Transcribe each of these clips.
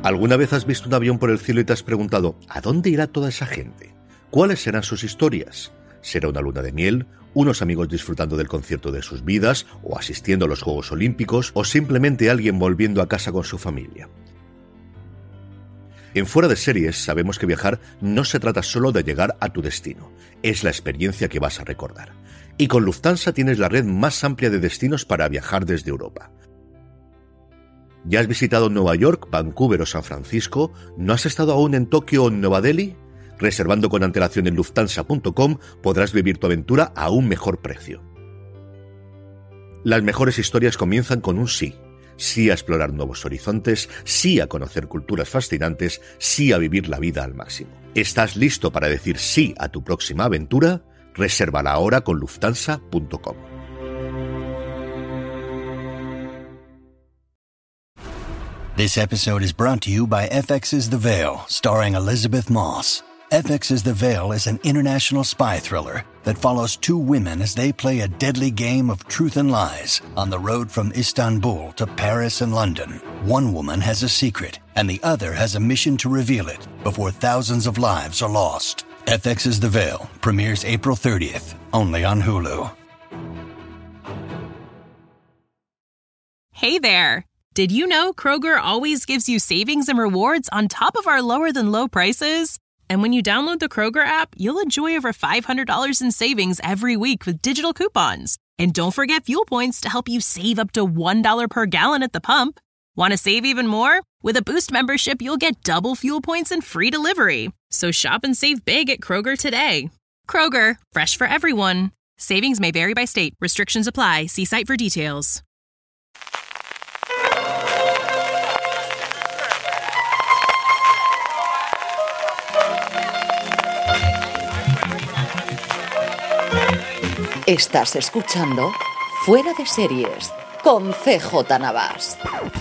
¿Alguna vez has visto un avión por el cielo y te has preguntado ¿a dónde irá toda esa gente? ¿Cuáles serán sus historias? ¿Será una luna de miel? ¿Unos amigos disfrutando del concierto de sus vidas? ¿O asistiendo a los Juegos Olímpicos? ¿O simplemente alguien volviendo a casa con su familia? En Fuera de Series sabemos que viajar no se trata solo de llegar a tu destino, es la experiencia que vas a recordar. Y con Lufthansa tienes la red más amplia de destinos para viajar desde Europa. ¿Ya has visitado Nueva York, Vancouver o San Francisco? ¿No has estado aún en Tokio o en Nueva Delhi? Reservando con antelación en Lufthansa.com podrás vivir tu aventura a un mejor precio. Las mejores historias comienzan con un sí. Sí a explorar nuevos horizontes, sí a conocer culturas fascinantes, sí a vivir la vida al máximo. ¿Estás listo para decir sí a tu próxima aventura? Resérvala ahora con Lufthansa.com. This episode is brought to you by FX's The Veil, starring Elizabeth Moss. FX's The Veil is an international spy thriller that follows two women as they play a deadly game of truth and lies on the road from Istanbul to Paris and London. One woman has a secret, and the other has a mission to reveal it before thousands of lives are lost. FX's The Veil premieres April 30th, only on Hulu. Hey there! Did you know Kroger always gives you savings and rewards on top of our lower-than-low prices? And when you download the Kroger app, you'll enjoy over $500 in savings every week with digital coupons. And don't forget fuel points to help you save up to $1 per gallon at the pump. Want to save even more? With a Boost membership, you'll get double fuel points and free delivery. So shop and save big at Kroger today. Kroger, fresh for everyone. Savings may vary by state. Restrictions apply. See site for details. Estás escuchando Fuera de Series con CJ Navas.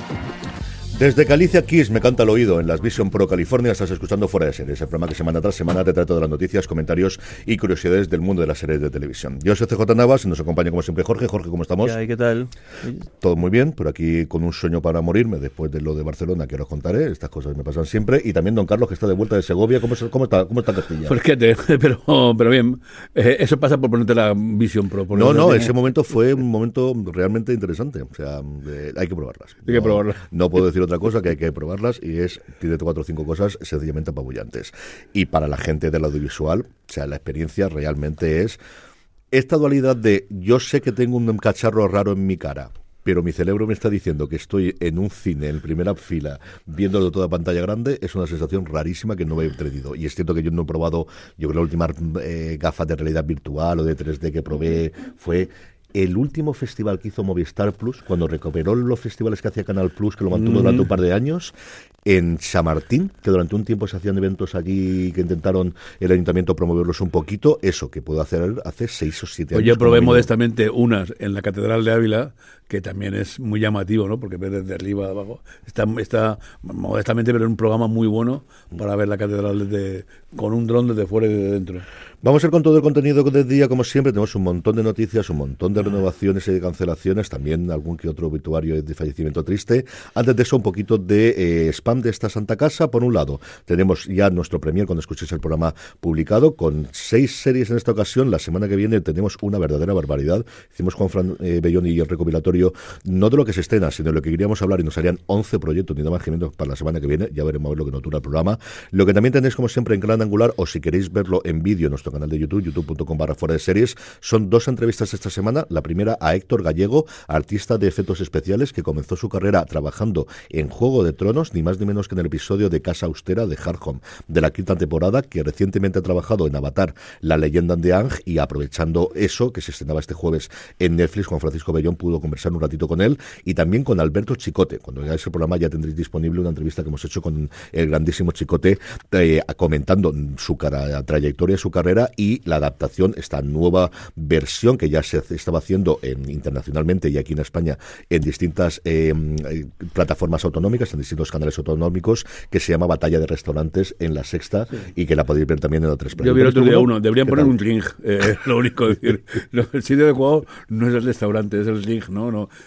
Desde Galicia Kiss me canta al oído en las Vision Pro California. Estás escuchando Fuera de Series, el programa que semana tras semana te trae todas las noticias, comentarios y curiosidades del mundo de las series de televisión. Yo soy CJ Navas y nos acompaña como siempre Jorge. Jorge, ¿cómo estamos? ¿Qué tal? Todo muy bien, por aquí con un sueño para morirme después de lo de Barcelona, que os contaré. Estas cosas me pasan siempre. Y también don Carlos, que está de vuelta de Segovia. ¿Cómo está Castilla? Fíjate, pero bien. Eso pasa por ponerte la Vision Pro. No, ese momento fue un momento realmente interesante. O sea, hay que probarlas. Hay que probarlas. No puedo decir otra cosa, que hay que probarlas, y tiene 4 o 5 cosas sencillamente apabullantes. Y para la gente del audiovisual, o sea, la experiencia realmente es esta dualidad de yo sé que tengo un cacharro raro en mi cara, pero mi cerebro me está diciendo que estoy en un cine en primera fila viéndolo toda pantalla grande. Es una sensación rarísima que no me he tenido. Y es cierto que yo no he probado, yo creo que la última gafas de realidad virtual o de 3D que probé fue el último festival que hizo Movistar Plus, cuando recuperó los festivales que hacía Canal Plus, que lo mantuvo durante un par de años, en Chamartín, que durante un tiempo se hacían eventos allí que intentaron el ayuntamiento promoverlos un poquito. Eso que puedo hacer hace 6 o 7 años. Pues yo probé modestamente unas en la Catedral de Ávila, que también es muy llamativo, ¿no? Porque ves desde arriba a abajo. Está modestamente, pero en un programa muy bueno para ver la catedral con un dron desde fuera y desde dentro. Vamos a ir con todo el contenido del día, como siempre. Tenemos un montón de noticias, un montón de renovaciones y de cancelaciones, también algún que otro obituario de fallecimiento triste. Antes de eso, un poquito de spam de esta Santa Casa. Por un lado, tenemos ya nuestro premier cuando escuchéis el programa publicado, con 6 series en esta ocasión. La semana que viene tenemos una verdadera barbaridad. Hicimos Juan Bellón y el recopilatorio, no de lo que se estrena, sino de lo que queríamos hablar, y nos harían 11 proyectos, ni nada más que menos, para la semana que viene. Ya veremos a ver lo que nos dura el programa. Lo que también tenéis, como siempre, en Gran Angular, o si queréis verlo en vídeo en nuestro canal de YouTube, youtube.com/fuera de series, son 2 entrevistas esta semana. La primera a Héctor Gallego, artista de efectos especiales, que comenzó su carrera trabajando en Juego de Tronos, ni más ni menos que en el episodio de Casa Austera de Hard Home de la 5ª temporada, que recientemente ha trabajado en Avatar, La leyenda de Aang, y aprovechando eso, que se estrenaba este jueves en Netflix, Juan Francisco Bellón pudo conversar un ratito con él, y también con Alberto Chicote. Cuando veáis el programa ya tendréis disponible una entrevista que hemos hecho con el grandísimo Chicote, comentando su trayectoria, su carrera y la adaptación, esta nueva versión que ya se estaba haciendo internacionalmente y aquí en España en distintas plataformas autonómicas, en distintos canales autonómicos, que se llama Batalla de Restaurantes en La Sexta, y que la podéis ver también en otras plataformas. Yo vi el otro día uno, deberían poner un ring, lo único decir. El sitio adecuado no es el restaurante, es el ring, no.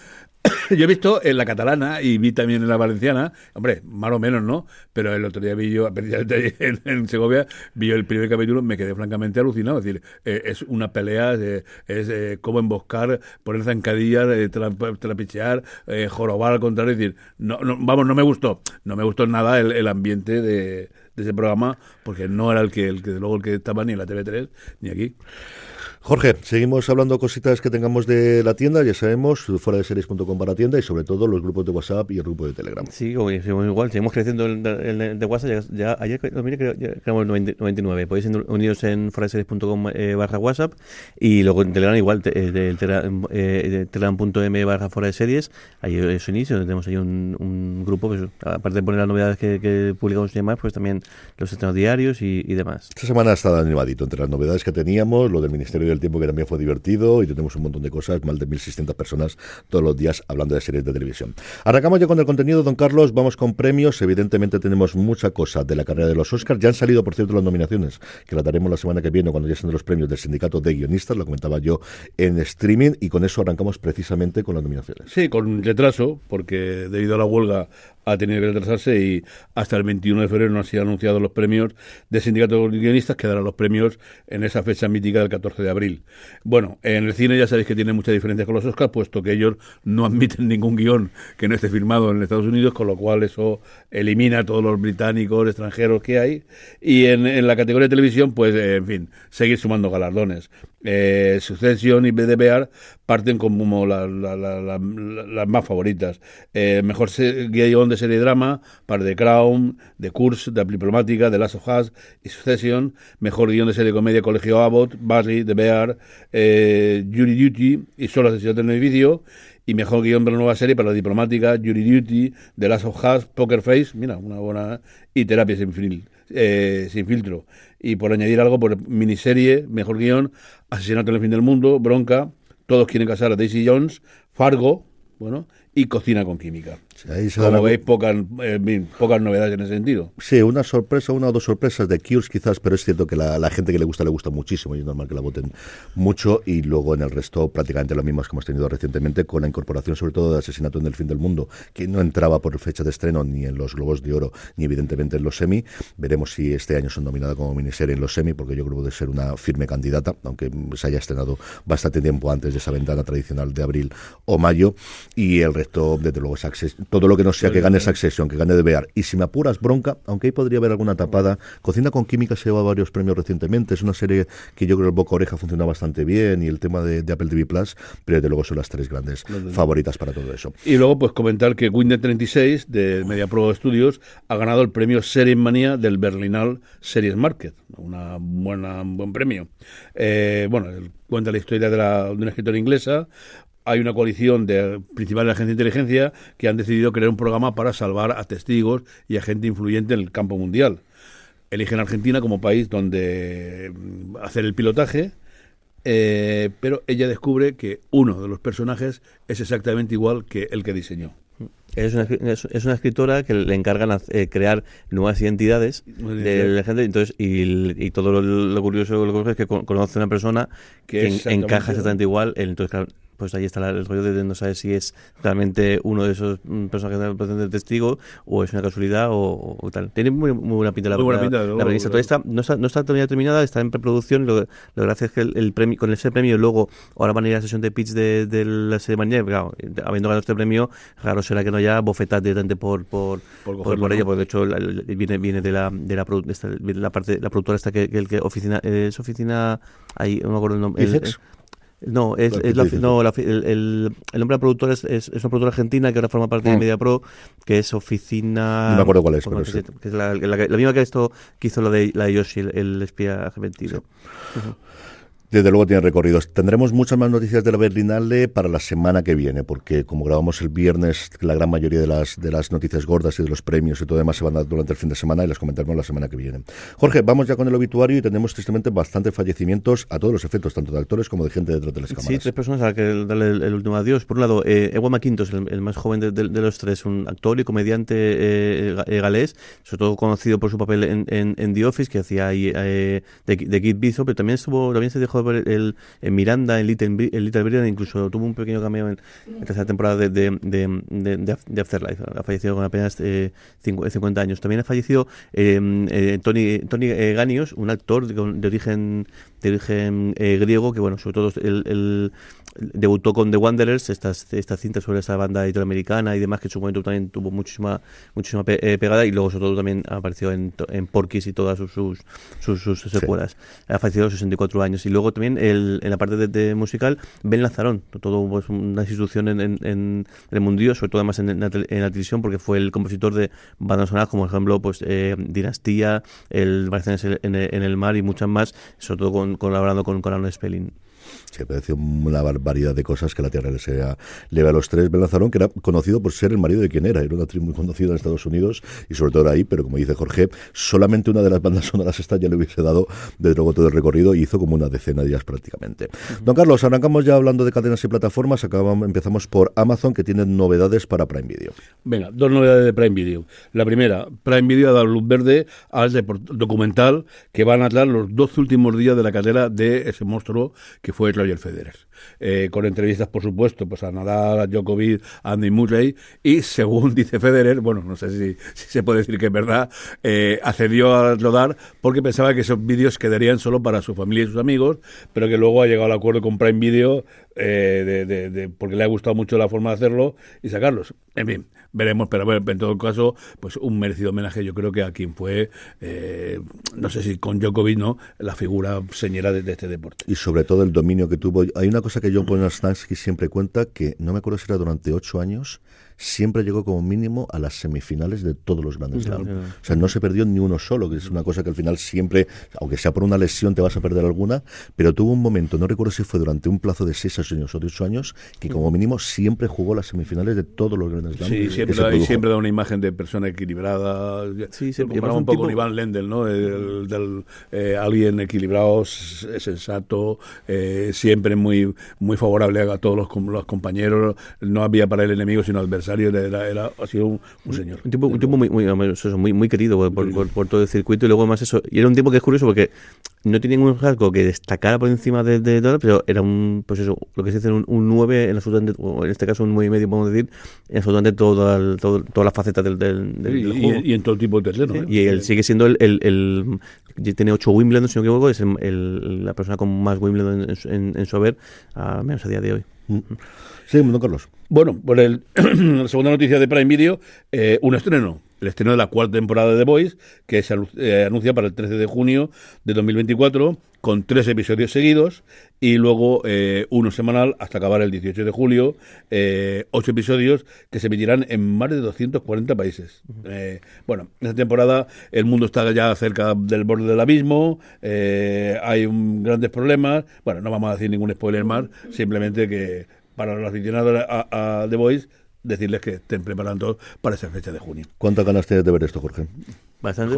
Yo he visto en la catalana y vi también en la valenciana, hombre, más o menos, ¿no? Pero el otro día vi yo, precisamente en Segovia, vi yo el primer capítulo, me quedé francamente alucinado. Es decir, es una pelea, es cómo emboscar, poner zancadillas, trapichear, jorobar al contrario. Es decir, no, vamos, no me gustó nada el ambiente de ese programa, porque no era el que luego el que estaba ni en la TV3 ni aquí. Jorge, seguimos hablando cositas que tengamos de la tienda, ya sabemos, fuera de series.com para tienda y sobre todo los grupos de WhatsApp y el grupo de Telegram. Sí, igual, seguimos creciendo el de WhatsApp, ya ayer creamos 99, podéis uniros en fuera de series.com /WhatsApp y luego en Telegram igual, telegram.m /fuera de series, ahí es inicio, tenemos ahí un grupo, pues, aparte de poner las novedades que publicamos y demás, pues también los estrenos diarios y demás. Esta semana ha estado animadito entre las novedades que teníamos, lo del Ministerio del Tiempo que también fue divertido y tenemos un montón de cosas, más de 1.600 personas todos los días hablando de series de televisión. Arrancamos ya con el contenido, don Carlos, vamos con premios, evidentemente tenemos mucha cosa de la carrera de los Oscars, ya han salido por cierto las nominaciones, que las daremos la semana que viene cuando ya sean los premios del Sindicato de Guionistas, lo comentaba yo en streaming y con eso arrancamos precisamente con las nominaciones. Sí, con retraso, porque debido a la huelga ha tenido que retrasarse y hasta el 21 de febrero no han sido anunciados los premios del Sindicato de Guionistas, que darán los premios en esa fecha mítica del 14 de abril. Bueno, en el cine ya sabéis que tiene mucha diferencia con los Oscars, puesto que ellos no admiten ningún guión que no esté firmado en Estados Unidos, con lo cual eso elimina a todos los británicos, extranjeros que hay. Y en la categoría de televisión, pues, en fin, seguir sumando galardones. Succession y The Bear parten como las más favoritas. Mejor guión de serie drama para The Crown, The Curse, The Diplomática, The Last of Us y Succession. Mejor guión de serie comedia Colegio Abbott, Barry, The Bear, Jury Duty y Solo asesinato en el edificio. Y mejor guión de la nueva serie para La Diplomática, Jury Duty, The Last of Us, Poker Face, mira, una buena, y Terapia sin filtro. Y por añadir algo, por miniserie, mejor guión, Asesinato en el fin del mundo, Bronca, Todos quieren casar a Daisy Jones, Fargo, bueno, y Cocina con química. Sí, como veis, pocas novedades en ese sentido. Sí, una o dos sorpresas de Cures quizás, pero es cierto que la gente que le gusta muchísimo y es normal que la voten mucho, y luego en el resto prácticamente las mismas que hemos tenido recientemente, con la incorporación sobre todo de Asesinato en el fin del mundo, que no entraba por fecha de estreno ni en los Globos de Oro ni evidentemente en los Emmy. Veremos si este año son nominadas como miniserie en los Emmy, porque yo creo que debe ser una firme candidata, aunque se haya estrenado bastante tiempo antes de esa ventana tradicional de abril o mayo, y el resto, desde luego, es todo lo que no sea que gane Succession, que gane The Bear, y si me apuras, Bronca, aunque ahí podría haber alguna tapada. Cocina con química se lleva varios premios recientemente, es una serie que yo creo que el boca oreja funciona bastante bien, y el tema de Apple TV Plus, pero desde luego son las tres grandes favoritas para todo eso. Y luego pues comentar que Windows 36 de MediaPro Studios ha ganado el premio Series Manía del Berlinale Series Market, un buen premio. Cuenta la historia de una escritora inglesa. Hay una coalición principal de la agencia de inteligencia que han decidido crear un programa para salvar a testigos y a gente influyente en el campo mundial. Eligen Argentina como país donde hacer el pilotaje, pero ella descubre que uno de los personajes es exactamente igual que el que diseñó. Es una escritora que le encargan crear nuevas identidades de la gente, entonces y todo lo curioso es que conoce a una persona que encaja exactamente igual, entonces claro, pues ahí está el rollo de no saber si es realmente uno de esos personajes del testigo o es una casualidad o tal. Tiene muy buena pinta la premisa. Toda esta no está todavía terminada, está en preproducción. Lo gracia es que el premio, con ese premio luego ahora van a ir a la sesión de pitch de la serie mañana, claro, habiendo ganado este premio, raro será que no haya bofetas directamente por ella, porque de hecho viene de la parte, la productora esta que oficina ahí, no me acuerdo el nombre. No, el nombre de la productora es una productora argentina que ahora forma parte de MediaPro, que es Oficina... No me acuerdo cuál es, pero sí. Que es la misma que hizo la de Yoshi, el espía argentino. Sí. Uh-huh. Desde luego tiene recorridos. Tendremos muchas más noticias de la Berlinale para la semana que viene, porque como grabamos el viernes, la gran mayoría de las noticias gordas y de los premios y todo demás se van a dar durante el fin de semana y las comentaremos la semana que viene. Jorge, vamos ya con el obituario y tenemos tristemente bastantes fallecimientos a todos los efectos, tanto de actores como de gente detrás de las cámaras. Sí, 3 personas a las que darle el último adiós. Por un lado, Ewan McIntosh, el más joven de los tres, un actor y comediante galés, sobre todo conocido por su papel en The Office, que hacía ahí de Kid Bishop, pero también se dejó en Miranda, en Little Britain, incluso tuvo un pequeño cameo en la tercera temporada de Afterlife. Ha fallecido con apenas 50 años. También ha fallecido Tony Ganios, un actor de origen griego, que bueno, sobre todo él debutó con The Wanderers, estas cintas sobre esa banda italoamericana y demás, que en su momento también tuvo muchísima pegada, y luego sobre todo también apareció en Porky's y todas sus secuelas. Sí. Ha fallecido a los 64 años. Y luego también en la parte de musical, Ben Lazarón, todo pues, una institución en el mundillo, sobre todo además en la televisión, porque fue el compositor de bandas sonoras como por ejemplo pues Dinastía, el Vacaciones en el mar y muchas más, sobre todo colaborando con Arnold Spelling. Se parece una barbaridad de cosas que la tierra le va a los tres. Ben Lazarón, que era conocido por ser el marido de quien era una actriz muy conocida en Estados Unidos y sobre todo ahí, pero como dice Jorge, solamente una de las bandas sonoras esta ya le hubiese dado de luego todo el recorrido y hizo como una decena de ellas prácticamente. Don Carlos, arrancamos ya hablando de cadenas y plataformas. Empezamos por Amazon, que tiene novedades para Prime Video. Venga, dos novedades de Prime Video. La primera, Prime Video ha dado luz verde al documental que va a narrar los 12 últimos días de la carrera de ese monstruo que fue Roger Federer. Con entrevistas, por supuesto, pues a Nadal, a Djokovic, a Andy Murray, y según dice Federer, bueno, no sé si se puede decir que es verdad, accedió a rodar porque pensaba que esos vídeos quedarían solo para su familia y sus amigos, pero que luego ha llegado al acuerdo con Prime Video porque le ha gustado mucho la forma de hacerlo y sacarlos. En fin, veremos, pero bueno, en todo caso, pues un merecido homenaje, yo creo que a quien fue, no sé si con Djokovic, ¿no?, la figura señera de este deporte. Y sobre todo el dominio que tuvo. Hay una cosa que John Ponastansky siempre cuenta, que no me acuerdo si era durante 8 años, siempre llegó como mínimo a las semifinales de todos los grandes Slam. O sea, no se perdió ni uno solo, que es una cosa que al final siempre, aunque sea por una lesión, te vas a perder alguna, pero tuvo un momento, no recuerdo si fue durante un plazo de 6 años o de 8 años, que como mínimo siempre jugó las semifinales de todos los grandes Slam. Sí, siempre da una imagen de persona equilibrada. Sí, se comparaba un poco con Iván Lendl, ¿no? Alguien equilibrado, sensato, siempre muy favorable a todos los compañeros. No había para el enemigo sino adversario. Ha sido un señor. Un tipo muy querido por todo el circuito, y luego además eso. Y era un tipo que es curioso porque no tiene ningún rasgo que destacara por encima de todo, pero era pues eso, lo que se dice un 9 en absolutamente, o en este caso un 9,5 podemos decir, en absolutamente todas las facetas del juego. Y en todo tipo de terreno. Sí, y él sigue siendo tiene 8 Wimbledon, si no me equivoco, es la persona con más Wimbledon en su haber, al menos a día de hoy. Sí, don Carlos. Bueno, por la segunda noticia de Prime Video, un estreno. El estreno de la 4ª temporada de The Voice, que se anuncia para el 13 de junio de 2024, con 3 episodios seguidos, y luego uno semanal hasta acabar el 18 de julio, 8 episodios que se emitirán en más de 240 países. Bueno, en esta temporada el mundo está ya cerca del borde del abismo, hay grandes problemas. Bueno, no vamos a decir ningún spoiler más, simplemente que para los aficionados a The Voice, decirles que estén preparando para esa fecha de junio. ¿Cuántas ganas tienes de ver esto, Jorge? Bastante.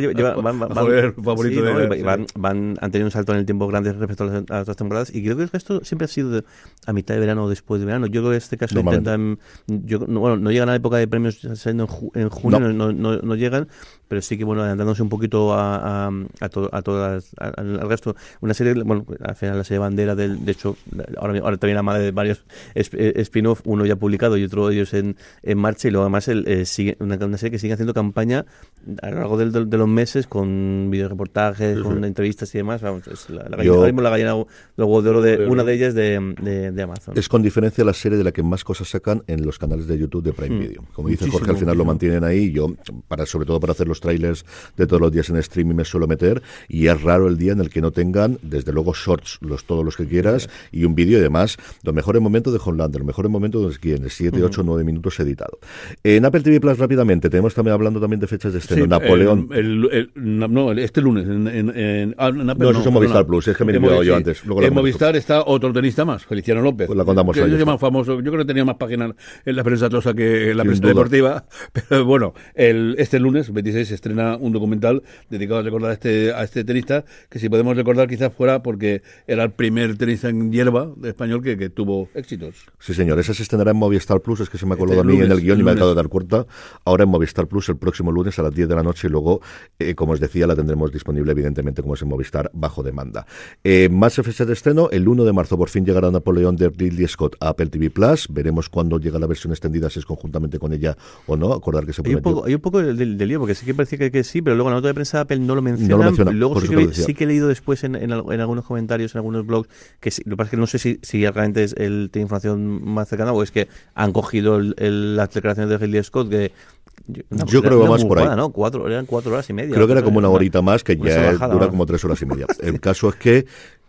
Han tenido un salto en el tiempo grande respecto a otras temporadas, y creo que esto siempre ha sido a mitad de verano o después de verano. Yo creo que en este caso intentan, no llegan a la época de premios saliendo en junio, no llegan, pero sí que adelantándose un poquito al resto. Una serie, al final la serie bandera de hecho, ahora también la madre de varios spin-off, uno ya publicado y otro de ellos en marcha, y luego además sigue una serie que sigue haciendo campaña a lo largo de los meses, con videoreportajes, con entrevistas y demás. Vamos, es la gallina de oro de una de ellas de Amazon. Es con diferencia la serie de la que más cosas sacan en los canales de YouTube de Prime Video. Como dice Jorge, al final lo mantienen ahí. Yo, sobre todo para hacer los trailers de todos los días en streaming, me suelo meter, y es raro el día en el que no tengan, desde luego, shorts, todos los que quieras, y un vídeo, y además, los mejores momentos de Homelander, los mejores momentos de quienes, 7, 8, 9 minutos editado. En Apple TV Plus, rápidamente, tenemos también hablando también de fechas de estreno. Napoleón. Este lunes. En Apple, eso es Movistar Plus, es que me he enviado yo antes. En Movistar está otro tenista más, Feliciano López. Pues la contamos hoy. Es más famoso. Yo creo que tenía más páginas en la prensa tosa que en la prensa deportiva. Pero bueno, este lunes, 26, se estrena un documental dedicado a recordar a este tenista, que si podemos recordar quizás fuera porque era el primer tenista en hierba de español que tuvo éxitos. Sí, señor. Esa se estrenará en Movistar Plus cosas que se me ha colado a mí en el guión y me acabo de dar cuenta. Ahora en Movistar Plus el próximo lunes a las 10 de la noche y luego, como os decía, la tendremos disponible evidentemente como es en Movistar bajo demanda. Más fechas de estreno, el 1 de marzo por fin llegará Napoleón de Ridley Scott a Apple TV Plus. Veremos cuándo llega la versión extendida, si es conjuntamente con ella o no. Acordar que se prometió. Hay un poco de lío, porque sí que parecía que sí, pero luego en la nota de prensa de Apple no lo menciona. Luego sí que he leído después en algunos comentarios, en algunos blogs, que sí, lo que pasa es que no sé si realmente tiene información más cercana o es que han cogido las declaraciones de Ridley Scott que yo creo que va más por ahí. ¿no? Eran 4 horas y media. Creo que era como una horita más, que ya dura como 3 horas y media. El caso es que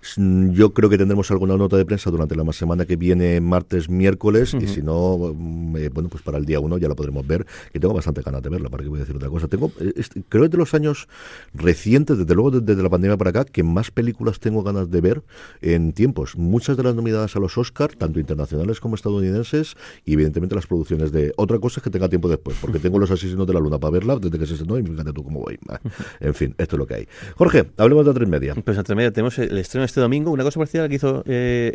yo creo que tendremos alguna nota de prensa durante la semana que viene, martes, miércoles, y si no, bueno, pues para el día 1 ya la podremos ver, que tengo bastante ganas de verla, para que voy a decir otra cosa. Creo que es de los años recientes, desde luego desde la pandemia para acá, que más películas tengo ganas de ver en tiempos. Muchas de las nominadas a los Oscar, tanto internacionales como estadounidenses, y evidentemente las producciones de... Otra cosa es que tenga tiempo después, porque tengo Los Asesinos de la Luna para verla desde que se estrenó, y fíjate tú cómo voy. En fin, esto es lo que hay. Jorge, hablemos de A3 Pues A3 tenemos el estreno este domingo, una cosa parecida a la que hizo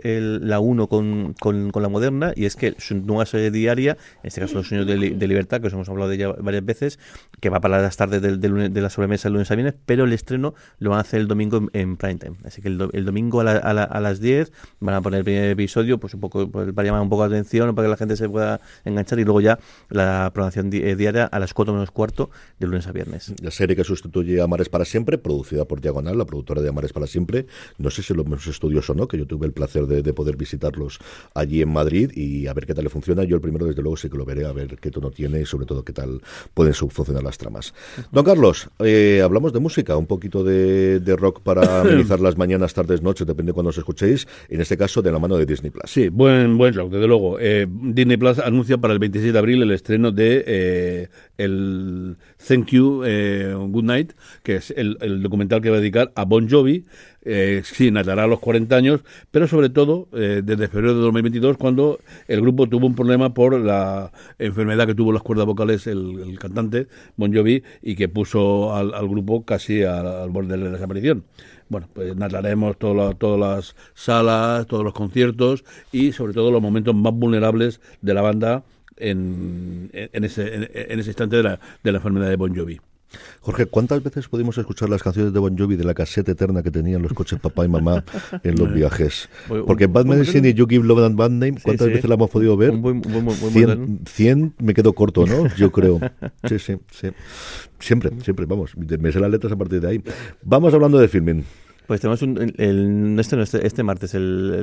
la 1 con la Moderna, y es que su nueva serie diaria, en este caso Los Sueños de Libertad, que os hemos hablado de ella varias veces, que va para las tardes de la sobremesa el lunes a viernes, pero el estreno lo van a hacer el domingo en prime time. Así que el domingo a las 10 van a poner el primer episodio, pues un poco para llamar un poco la atención, para que la gente se pueda enganchar, y luego ya la programación diaria a las 4 menos cuarto de lunes a viernes. La serie que sustituye a Amares para siempre, producida por Diagonal, la productora de Amares para siempre. No sé si los mismos estudios o no, que yo tuve el placer de poder visitarlos allí en Madrid y a ver qué tal le funciona. Yo el primero, desde luego, sí que lo veré, a ver qué tono tiene y sobre todo qué tal pueden funcionar las tramas. Don Carlos, hablamos de música, un poquito de rock para amenizar las mañanas, tardes, noches, depende de cuando os escuchéis, en este caso de la mano de Disney Plus. Sí, buen rock, desde luego. Disney Plus anuncia para el 26 de abril el estreno de el Thank You, Good Night, que es el documental que va a dedicar a Bon Jovi. Sí, narrará los 40 años, pero sobre todo desde febrero de 2022, cuando el grupo tuvo un problema por la enfermedad que tuvo las cuerdas vocales el cantante Bon Jovi, y que puso al grupo casi al borde de la desaparición. Bueno, pues narraremos todas las salas, todos los conciertos y sobre todo los momentos más vulnerables de la banda en ese instante de la enfermedad de Bon Jovi. Jorge, ¿cuántas veces pudimos escuchar las canciones de Bon Jovi de la caseta eterna que tenían los coches papá y mamá en los viajes? Porque Bad Medicine y You Give Love and Bad Name, ¿cuántas veces la hemos podido ver? 100 me quedo corto, ¿no? Yo creo. Sí. Siempre, vamos, me sé las letras a partir de ahí. Vamos hablando de filming. Pues tenemos este martes,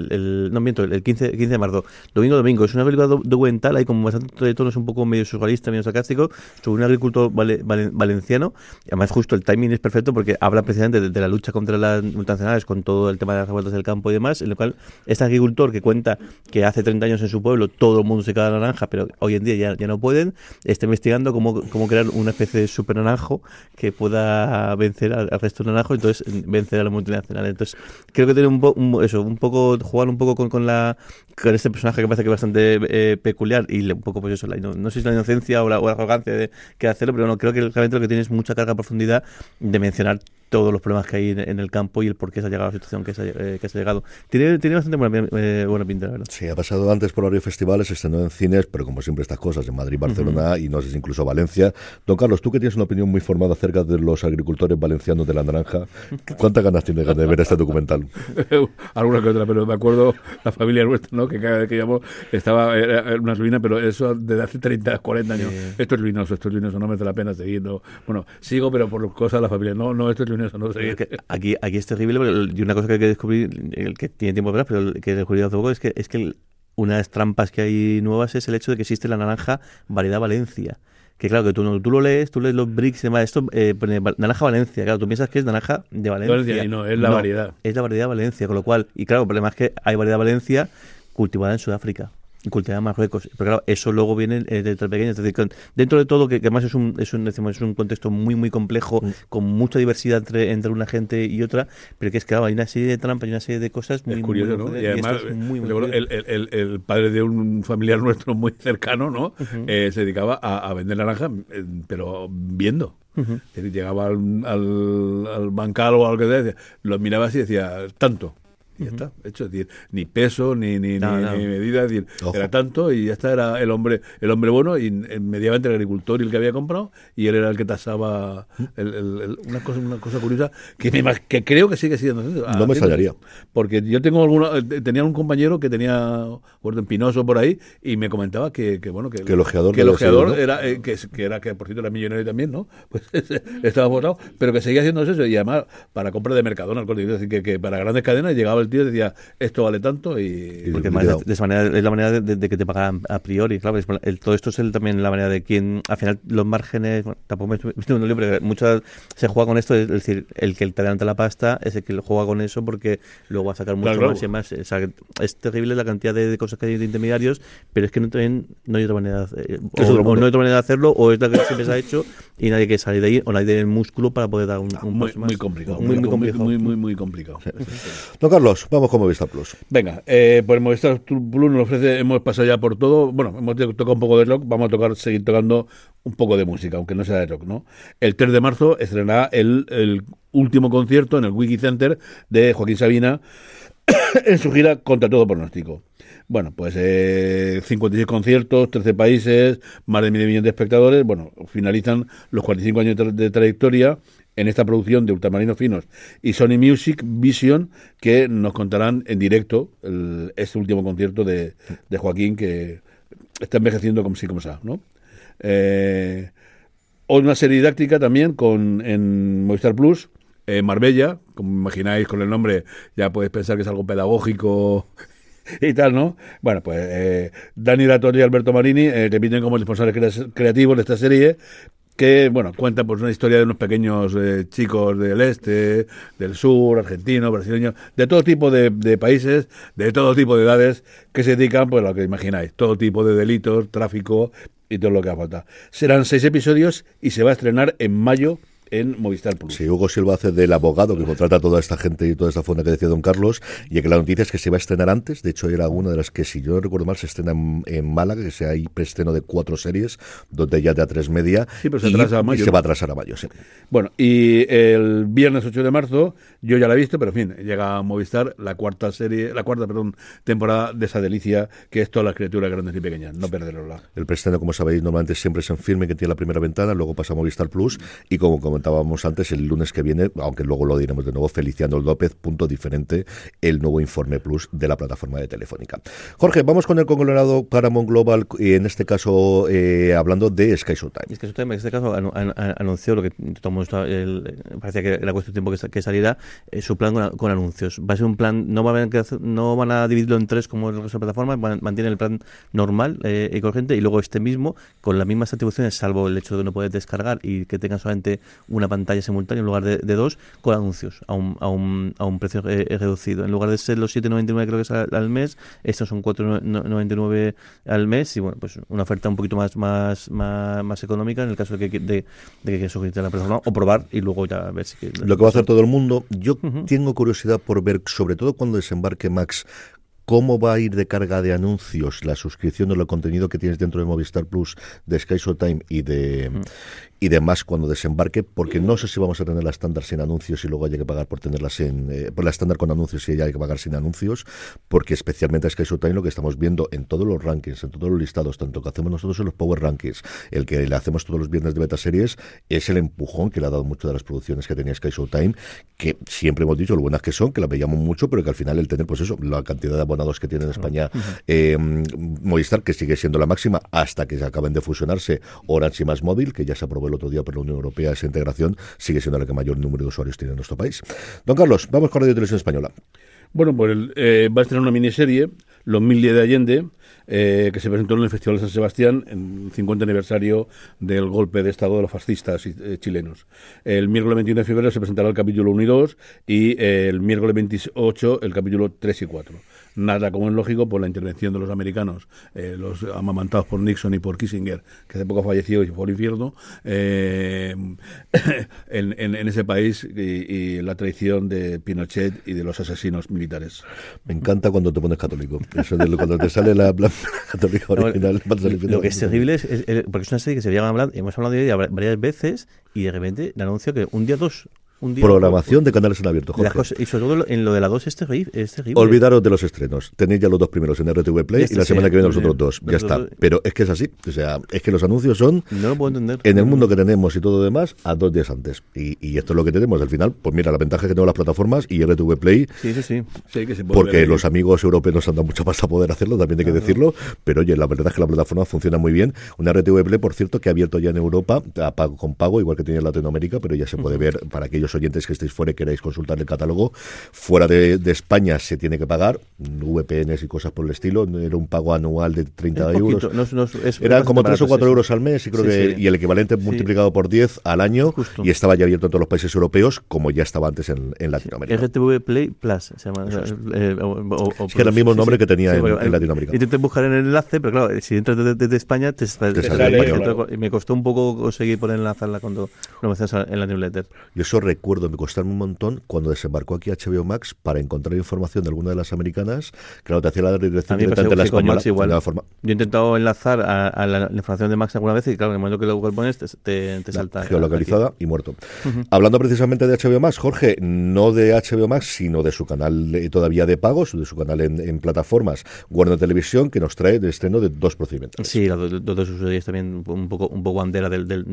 el 15 de marzo, domingo. Es una película documental, hay como bastante tonos un poco medio surrealista, medio sarcástico, sobre un agricultor valenciano. Y además justo el timing es perfecto porque habla precisamente de la lucha contra las multinacionales, con todo el tema de las revueltas del campo y demás, en lo cual este agricultor que cuenta que hace 30 años en su pueblo todo el mundo se caga naranja, pero hoy en día ya no pueden, está investigando cómo crear una especie de super naranjo que pueda vencer al resto del naranjo, entonces vencer a la multinacional. Entonces creo que tiene un poco jugar un poco con este personaje que parece que es bastante peculiar, y un poco pues eso, no sé si es la inocencia o la arrogancia que hacerlo, pero no, creo que realmente lo que tiene es mucha carga de profundidad de mencionar todos los problemas que hay en el campo y el por qué se ha llegado a la situación que se ha llegado. Tiene bastante buena pinta, la verdad. Sí, ha pasado antes por varios festivales, estrenó en cines, pero como siempre estas cosas, en Madrid, Barcelona y no sé si incluso Valencia. Don Carlos, tú que tienes una opinión muy formada acerca de los agricultores valencianos de la naranja, ¿cuántas ganas tienes de ver este documental? Alguna que otra, pero me acuerdo la familia nuestra, ¿no? Que cada vez que llamó era una ruina, pero eso desde hace 30, 40 años. Esto es ruinoso, no merece la pena seguir. No. Bueno, sigo, pero por cosas de la familia. No, esto es ruinoso. No sé. Aquí es terrible, y una cosa que hay que descubrir, el que tiene tiempo atrás, pero que he descubierto hace poco, es que una de las trampas que hay nuevas es el hecho de que existe la naranja variedad Valencia. Que claro, que tú lo lees, tú lees los bricks y demás, esto pone naranja Valencia, claro, tú piensas que es naranja de Valencia. Y no, es la variedad. Es la variedad Valencia, con lo cual, y claro, el problema es que hay variedad Valencia cultivada en Sudáfrica y cultivada en Marruecos, pero claro, eso luego viene de tan pequeño, es decir, dentro de todo, que además es un contexto muy muy complejo, con mucha diversidad entre una gente y otra, pero que es que claro, hay una serie de trampas y una serie de cosas muy curioso, muy, ¿no? Y además el padre de un familiar nuestro muy cercano, ¿no? Se dedicaba a vender naranja, pero viendo. Es decir, llegaba al bancal o algo que sea, lo miraba así y decía, tanto. Y ya está, hecho. Es decir, ni peso, ni medida, es decir, era tanto y ya está, era el hombre bueno, y medianamente el agricultor y el que había comprado, y él era el que tasaba una cosa curiosa que creo que sigue siendo. No me extrañaría. Porque yo tenía un compañero que tenía huerto empinoso por ahí y me comentaba que el ojeador era que por cierto era millonario también, ¿no? Pues estaba votado, pero que seguía haciendo eso, y además para compra de Mercadona, es decir, que para grandes cadenas llegaba el tío y decía, esto vale tanto, y porque además de esa manera es la manera de que te pagaran a priori, claro. Todo esto es también la manera de quien, al final, los márgenes, tampoco me estoy un lío, pero muchas se juega con esto, es decir, el que te adelanta la pasta es el que juega con eso porque luego va a sacar mucho más y más. O sea, es terrible la cantidad de cosas que hay de intermediarios, pero es que no hay otra manera de no hay otra manera de hacerlo, o es la que siempre se ha hecho y nadie quiere salir de ahí, o nadie tiene el músculo para poder dar un paso más. Muy complicado. Muy complicado. Don Carlos, vamos con Movistar Plus. Venga, pues Movistar Plus nos ofrece, hemos pasado ya por todo, hemos tocado un poco de rock, vamos a seguir tocando un poco de música, aunque no sea de rock, ¿no? El 3 de marzo estrenará el último concierto en el Wiki Center de Joaquín Sabina en su gira Contra todo pronóstico. Bueno, pues 56 conciertos, 13 países, más de 500 millones de espectadores. Bueno, finalizan los 45 años de trayectoria en esta producción de Ultramarinos Finos y Sony Music Vision, que nos contarán en directo este último concierto de Joaquín, que está envejeciendo como sí como sa, ¿no? Una serie didáctica también en Movistar Plus, Marbella, como imagináis con el nombre ya podéis pensar que es algo pedagógico y tal, ¿no? Bueno, pues Dani Latorre y Alberto Marini repiten como responsables creativos de esta serie, que, cuenta pues una historia de unos pequeños chicos del este, del sur, argentinos, brasileños, de todo tipo de países, de todo tipo de edades, que se dedican, pues, a lo que imagináis, todo tipo de delitos, tráfico y todo lo que haga falta. Serán 6 episodios y se va a estrenar en mayo en Movistar Plus. Sí, Hugo Silva hace del abogado que contrata a toda esta gente y toda esta fonda que decía don Carlos, y que la noticia es que se va a estrenar antes. De hecho, era una de las que, si yo no recuerdo mal, se estrena en Málaga, que sea ahí preestreno de 4 series, donde ya de A3 Media, sí, pero se atrasa a mayo, y se va a atrasar a mayo, sí. Bueno, y el viernes 8 de marzo, yo ya la he visto, pero en fin, llega a Movistar la cuarta temporada de esa delicia que es Todas las criaturas grandes y pequeñas. No perderosla. El preestreno, como sabéis, normalmente siempre es en Filmin, que tiene la primera ventana, luego pasa a Movistar Plus, y como comentábamos antes, el lunes que viene, aunque luego lo diremos de nuevo, Feliciano López, punto diferente, el nuevo Informe Plus de la plataforma de Telefónica. Jorge, vamos con el conglomerado Paramount Global, y en este caso hablando de Sky Showtime. Sky Showtime en este caso anunció lo que parecía que era cuestión de tiempo que saliera, su plan con anuncios. Va a ser un plan, no van a dividirlo en 3 como el resto de plataformas, mantienen el plan normal y corriente, y luego este mismo, con las mismas atribuciones, salvo el hecho de no poder descargar y que tengan solamente una pantalla simultánea en lugar de 2, con anuncios a un precio reducido. En lugar de ser los 7,99 creo que es al mes, estos son 4,99 al mes, y pues una oferta un poquito más económica en el caso de que suscribirte a la plataforma o probar y luego ya ver si... Lo que va a hacer todo el mundo. Yo tengo curiosidad por ver, sobre todo cuando desembarque Max, cómo va a ir de carga de anuncios la suscripción de lo contenido que tienes dentro de Movistar Plus, de Sky Showtime y demás cuando desembarque, porque no sé si vamos a tener la estándar sin anuncios y luego haya que pagar por tenerla por la estándar con anuncios y haya que pagar sin anuncios, porque especialmente a Sky Showtime lo que estamos viendo en todos los rankings, en todos los listados, tanto que hacemos nosotros en los Power Rankings, el que le hacemos todos los viernes de beta series, es el empujón que le ha dado mucho de las producciones que tenía Sky Showtime, que siempre hemos dicho lo buenas que son, que las veíamos mucho, pero que al final el tener, pues eso, la cantidad de abonados que tiene en España Movistar, que sigue siendo la máxima hasta que se acaben de fusionarse Orange y Más Móvil, que ya se aprobó el otro día por la Unión Europea esa integración, sigue siendo la que mayor número de usuarios tiene en nuestro país. Don Carlos, vamos con Radio Televisión Española. Bueno, pues va a estrenar una miniserie, Los 1000 días de Allende, que se presentó en el Festival de San Sebastián en el 50 aniversario del golpe de Estado de los fascistas chilenos. El miércoles 21 de febrero se presentará el capítulo 1 y 2 y el miércoles 28 el capítulo 3 y 4. Nada, como es lógico, por la intervención de los americanos, los amamantados por Nixon y por Kissinger, que hace poco falleció y fue al infierno, en ese país, y la traición de Pinochet y de los asesinos militares. Me encanta cuando te pones católico. Eso de cuando te sale la católica original. Lo que es terrible es porque es una serie que se había hablado, hemos hablado de ella varias veces, y de repente le anuncio que un día 2 un día. Programación de canales en abierto, Jorge. Y sobre todo en lo de la 2 es terrible. Olvidaros de los estrenos. Tenéis ya los 2 primeros en RTV Play y la semana que viene los otros 2. Ya está. Pero es que es así. O sea, es que los anuncios son, no lo puedo entender, en el mundo que tenemos y todo demás, a 2 días antes. Y esto es lo que tenemos. Al final, pues mira, la ventaja que tengo las plataformas y RTV Play. Sí, eso sí. Que se puede porque los amigos europeos nos han dado mucho más a poder hacerlo, también hay que decirlo. Pero oye, la verdad es que la plataforma funciona muy bien. Una RTV Play, por cierto, que ha abierto ya en Europa con pago, igual que tiene en Latinoamérica, pero ya se puede ver para aquellos oyentes que estéis fuera y queráis consultar el catálogo. Fuera de España se tiene que pagar VPNs y cosas por el estilo. Era un pago anual de 30 euros. Eran como 3 o 4 euros al mes y creo y el equivalente multiplicado por 10 al año. Justo. Y estaba ya abierto en todos los países europeos, como ya estaba antes en Latinoamérica. RTV Play Plus se llama. Es que era el mismo nombre que tenía en Latinoamérica. Intenté buscar en el enlace, pero claro, si entras desde España te sale y me costó un poco conseguir poner enlazarla cuando lo mencionas en la newsletter. Yo eso recuerdo, me costó un montón cuando desembarcó aquí HBO Max para encontrar información de alguna de las americanas, claro, te hacía la dirección directamente la española. Max igual. Yo he intentado enlazar a la información de Max alguna vez y claro, en el momento que lo pones te salta. Geolocalizada y muerto. Hablando precisamente de HBO Max, Jorge, no de HBO Max, sino de su canal todavía de pagos, de su canal en plataformas, Warner Televisión, que nos trae el estreno de 2 procedimientos. Sí, dos de sus series también un poco bandera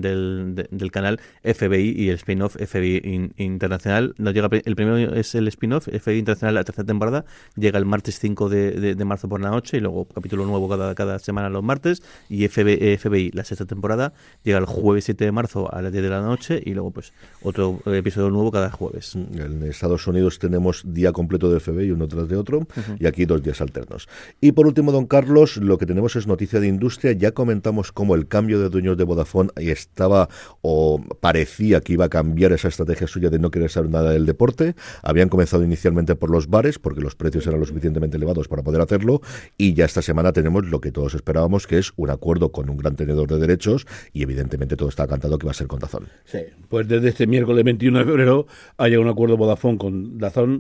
del canal, FBI y el spin-off FBI Internacional. Nos llega el primero es el spin-off FBI Internacional, la 3ª temporada, llega el martes 5 de marzo por la noche y luego capítulo nuevo cada semana los martes, y FBI la 6ª temporada llega el jueves 7 de marzo a las 10 de la noche y luego pues otro episodio nuevo cada jueves. En Estados Unidos tenemos día completo de FBI uno tras de otro y aquí 2 días alternos. Y por último, don Carlos, lo que tenemos es noticia de industria. Ya comentamos cómo el cambio de dueños de Vodafone estaba o parecía que iba a cambiar esa estrategia suya de no querer saber nada del deporte. Habían comenzado inicialmente por los bares porque los precios eran lo suficientemente elevados para poder hacerlo, y ya esta semana tenemos lo que todos esperábamos, que es un acuerdo con un gran tenedor de derechos, y evidentemente todo está cantado que va a ser con DAZN. Sí, pues desde este miércoles 21 de febrero ha llegado un acuerdo Vodafone con DAZN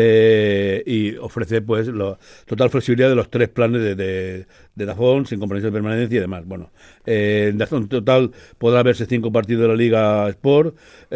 y ofrece pues la total flexibilidad de los 3 planes de DAZN sin compromiso de permanencia y demás. Bueno, DAZN total podrá verse 5 partidos de la Liga Sport,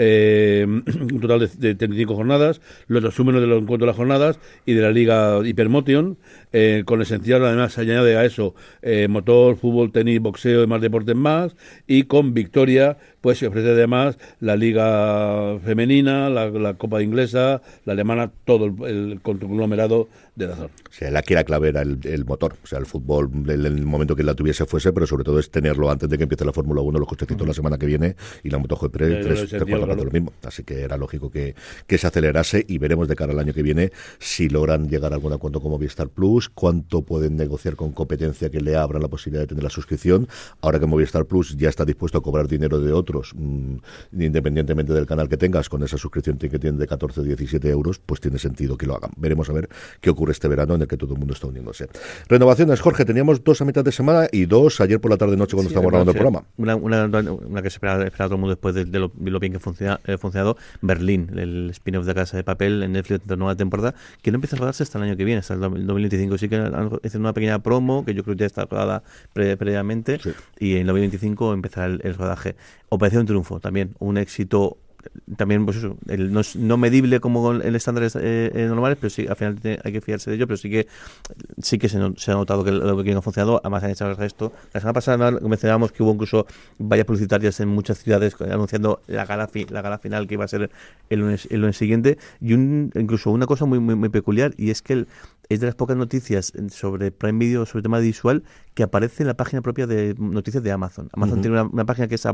un total de 35 jornadas, los resúmenes de los encuentros de las jornadas y de la Liga Hypermotion, con esencial, además se añade a eso motor, fútbol, tenis, boxeo y más deportes más, y con Victoria pues se ofrece además la Liga Femenina, la Copa Inglesa, la alemana, todo el conglomerado de DAZN. O sea, la que era clave era el motor, o sea, el fútbol, el momento que la tuviese fuese, pero sobre todo es tenerlo antes de que empiece la Fórmula 1, los cochecitos la semana que viene, y la MotoGP 3 lo mismo. Así que era lógico que se acelerase, y veremos de cara al año que viene si logran llegar a algún acuerdo con Movistar Plus, cuánto pueden negociar con competencia que le abra la posibilidad de tener la suscripción, ahora que Movistar Plus ya está dispuesto a cobrar dinero de otros, independientemente del canal que tengas, con esa suscripción que tiene de 14 o 17 euros, pues tiene sentido que lo hagan. Veremos a ver qué ocurre este verano en el que todo el mundo está uniéndose. Renovaciones, Jorge, teníamos 2 a mitad de semana y 2 ayer por la tarde-noche cuando estábamos grabando el programa. Una que se esperaba todo el mundo después de lo bien que ha funcionado, Berlín, el spin-off de Casa de Papel en Netflix de nueva temporada, que no empieza a rodarse hasta el año que viene, hasta el 2025. Sí que han hecho una pequeña promo, que yo creo que ya está rodada previamente, y en 2025 empezará el rodaje. Operación Triunfo, también un éxito, también pues eso, no medible como en estándares normales, pero sí, al final hay que fiarse de ello, pero sí que se ha notado que lo que ha funcionado. Además han hecho el resto. La semana pasada mencionábamos que hubo incluso vallas publicitarias en muchas ciudades anunciando la gala final que iba a ser el lunes siguiente, y incluso una cosa muy, muy, muy peculiar, y es que es de las pocas noticias sobre Prime Video, sobre el tema visual, que aparece en la página propia de noticias de Amazon. Amazon tiene una página que es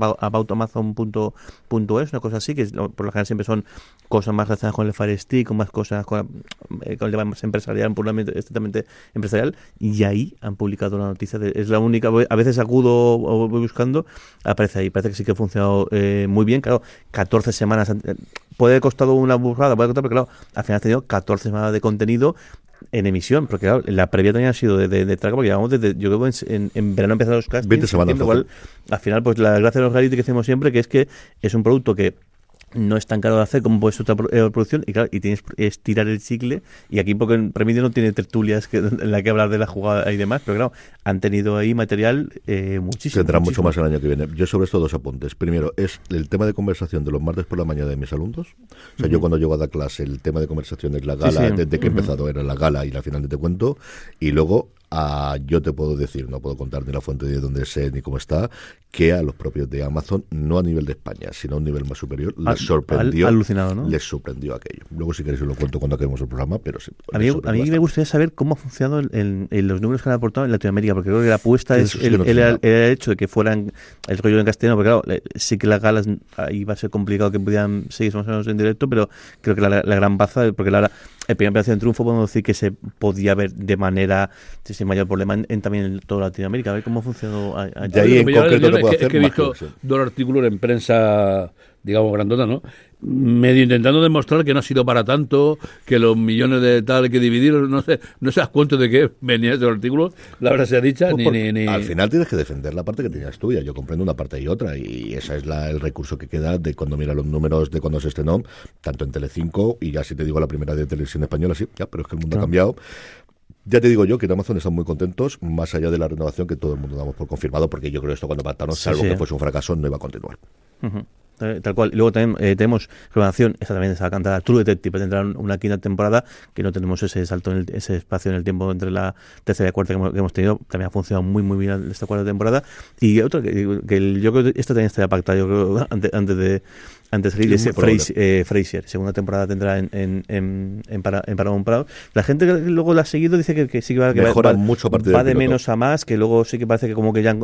aboutamazon.es, una cosa así, que por lo general siempre son cosas más relacionadas con el Fire Stick, con más cosas con el tema más empresarial, puramente, estrictamente empresarial, y ahí han publicado la noticia. Es la única, a veces acudo o voy buscando, aparece ahí. Parece que sí que ha funcionado muy bien. Claro, 14 semanas, puede haber costado una burrada, pero claro, al final ha tenido 14 semanas de contenido en emisión, porque claro, la previa también ha sido de trago, porque llevamos desde, yo creo en verano empezaron los castings, 20 semanas. Igual, al final, pues la gracia de los reality que hacemos siempre, que es un producto que no es tan caro de hacer como puede ser otra producción, y claro, y tienes es tirar el chicle, y aquí porque en Prime Video no tiene tertulias en la que hablar de la jugada y demás, pero claro, han tenido ahí material muchísimo. Tendrán mucho más el año que viene. Yo sobre esto 2 apuntes. Primero, es el tema de conversación de los martes por la mañana de mis alumnos. O sea, yo cuando llego a dar clase, el tema de conversación es la gala, desde que he empezado era la gala y la final de Te Cuento, y luego yo te puedo decir, no puedo contar ni la fuente de dónde sé ni cómo está, que a los propios de Amazon, no a nivel de España, sino a un nivel más superior, les sorprendió. Alucinado, ¿no? Les sorprendió aquello. Luego, si queréis, os lo cuento cuando acabemos el programa, pero sí. A mí me gustaría saber cómo ha funcionado en los números que han aportado en Latinoamérica, porque creo que la apuesta es el hecho de que fueran el rollo en castellano, porque claro, sí que las galas iba a ser complicado que pudieran seguir más o menos en directo, pero creo que la gran baza, porque el primer pedazo de triunfo podemos decir que se podía ver de manera sin mayor problema también en toda Latinoamérica. A ver cómo funcionó allá. Ahí en concreto te puedo hacer. Es que he visto 2 artículos en prensa, digamos, grandota, ¿no? Medio intentando demostrar que no ha sido para tanto, que los millones de tal que dividieron, no sé a cuánto de qué venía ese artículo, la verdad sea dicha, ni... Al final tienes que defender la parte que tenías tuya. Yo comprendo una parte y otra, y ese es el recurso que queda de cuando mira los números de cuando se estrenó, tanto en Telecinco, y ya si te digo la primera de Televisión Española, sí, ya, pero es que el mundo ha cambiado. Ya te digo yo que en Amazon están muy contentos, más allá de la renovación que todo el mundo damos por confirmado, porque yo creo que esto cuando pactaron, salvo que fuese un fracaso, no iba a continuar. Tal cual. Y luego también tenemos renovación, esta también está cantada True Detective, tendrá una 5ª temporada, que no tenemos ese salto, ese espacio en el tiempo entre la 3ª y 4ª que hemos tenido. También ha funcionado muy muy bien esta 4ª temporada. Y otra que yo creo que esta también está pactada, yo creo, antes de salir, Frasier, 2ª temporada tendrá en Paramount Plus. La gente que luego la ha seguido dice que sí que va mucho va de menos a más, que luego sí que parece que como que ya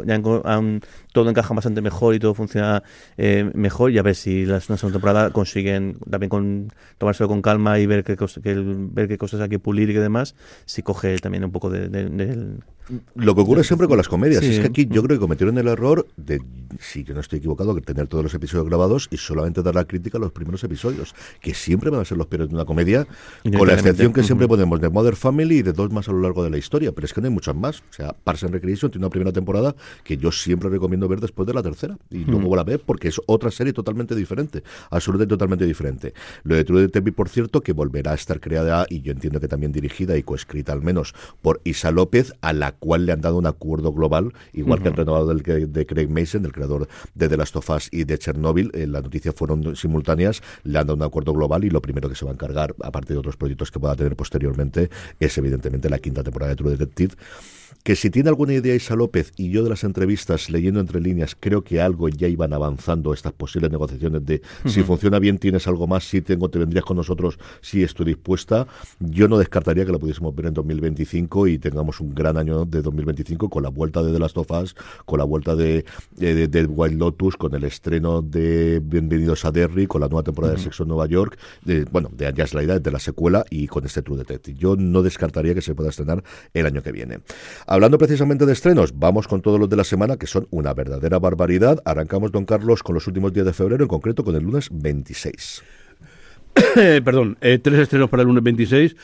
todo encaja bastante mejor y todo funciona mejor, y a ver si la 2ª temporada consiguen también tomárselo con calma y ver qué cosas hay que pulir y qué demás, si coge también un poco del... Lo que ocurre siempre con las comedias es que aquí yo creo que cometieron el error de, si yo no estoy equivocado, de tener todos los episodios grabados y solamente dar la crítica a los primeros episodios, que siempre van a ser los peores de una comedia, con la excepción que siempre ponemos de Modern Family y de 2 más a lo largo de la historia, pero es que no hay muchas más. O sea, Parks and Recreation tiene una primera temporada que yo siempre recomiendo ver después de la 3ª, y luego la ve porque es otra serie totalmente diferente, absolutamente totalmente diferente. Lo de True Detective, por cierto, que volverá a estar creada, y yo entiendo que también dirigida y coescrita al menos por Isa López, a la cual le han dado un acuerdo global, igual que el renovado de Craig Mason, el creador de The Last of Us y de Chernobyl. Las noticias fueron simultáneas, le han dado un acuerdo global, y lo primero que se va a encargar, aparte de otros proyectos que pueda tener posteriormente, es evidentemente la 5ª temporada de True Detective, que si tiene alguna idea Isa López, y yo de las entrevistas, leyendo entre líneas, creo que algo ya iban avanzando estas posibles negociaciones de si funciona bien, tienes algo más, si te vendrías con nosotros, si estoy dispuesta. Yo no descartaría que la pudiésemos ver en 2025 y tengamos un gran año de 2025 con la vuelta de The Last of Us, con la vuelta de White Lotus, con el estreno de Bienvenidos a Derry, con la nueva temporada de Sexo en Nueva York, de Ya es la idea, de la secuela, y con este True Detective. Yo no descartaría que se pueda estrenar el año que viene. Hablando precisamente de estrenos, vamos con todos los de la semana, que son una verdadera barbaridad. Arrancamos, don Carlos, con los últimos días de febrero, en concreto con el lunes 26. Perdón, 3 estrenos para el lunes 26.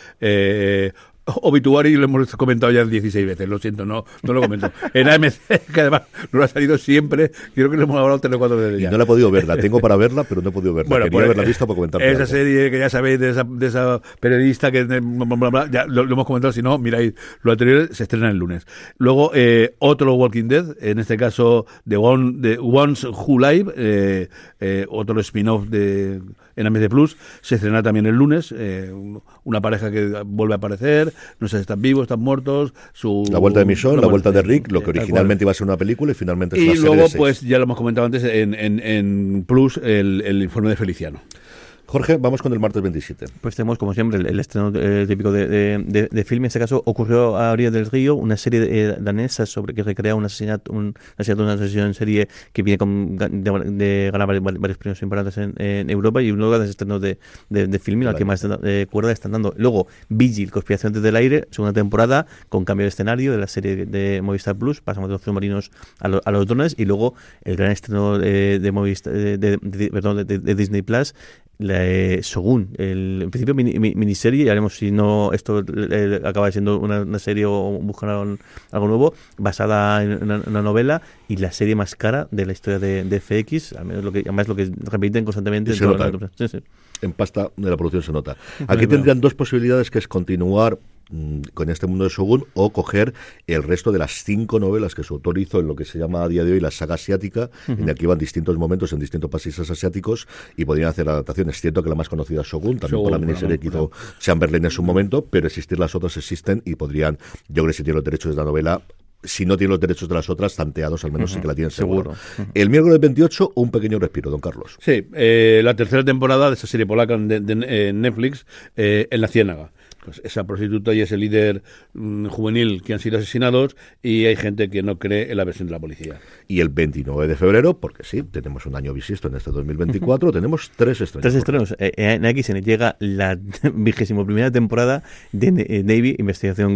Obituary lo hemos comentado ya 16 veces, lo siento, no lo comento. En AMC, que además nos ha salido siempre, creo que lo hemos hablado 3 o 4 veces ya. Y no la he podido ver, la tengo para verla, pero no he podido verla. Bueno, quería haberla visto para comentar. Esa serie que ya sabéis de esa periodista que ya lo hemos comentado, si no, miráis lo anterior, se estrena el lunes. Luego, otro Walking Dead, en este caso de Once Who Live, otro spin-off en AMC Plus, se estrena también el lunes, una pareja que vuelve a aparecer, no sé si están vivos, están muertos, la vuelta de Michonne, la vuelta de Rick, lo que originalmente iba a ser una película y finalmente es una serie. Y luego, pues ya lo hemos comentado antes en Plus, el informe de Feliciano. Jorge, vamos con el martes 27. Pues tenemos, como siempre, el estreno típico de film. En este caso ocurrió a orillas del río, una serie danesa que recrea un asesinato, una asesinación en serie que viene de ganar varios premios importantes en Europa, y uno de los estrenos de film al que más cuerda están dando. Luego, Vigil, Conspiración desde el aire, 2ª temporada, con cambio de escenario de la serie de Movistar Plus, pasamos de los submarinos a los drones, y luego el gran estreno de Disney Plus, Shogun, en principio miniserie, y haremos si no esto acaba siendo una serie o buscar algo nuevo, basada en una novela, y la serie más cara de la historia de FX, además lo que repiten constantemente. Se nota, en pasta de la producción se nota. Aquí tendrían dos posibilidades, que es continuar con este mundo de Shogun o coger el resto de las 5 novelas que su autor hizo en lo que se llama a día de hoy la saga asiática, en la que iban distintos momentos en distintos países asiáticos y podrían hacer adaptaciones. Es cierto que la más conocida es Shogun, también por la miniserie que hizo Chamberlain en su momento, pero existir las otras existen y podrían, yo creo que si tienen los derechos de la novela, si no tienen los derechos de las otras, tanteados al menos sí que la tienen seguro. El miércoles 28, un pequeño respiro, don Carlos. Sí, la tercera temporada de esa serie polaca de Netflix, En la Ciénaga. Pues esa prostituta y ese líder juvenil que han sido asesinados, y hay gente que no cree en la versión de la policía. Y el 29 de febrero, porque sí, tenemos un año bisiesto en este 2024, tenemos 3 estrenos. 3 estrenos. En XN llega la 21ª temporada de Navy, Investigación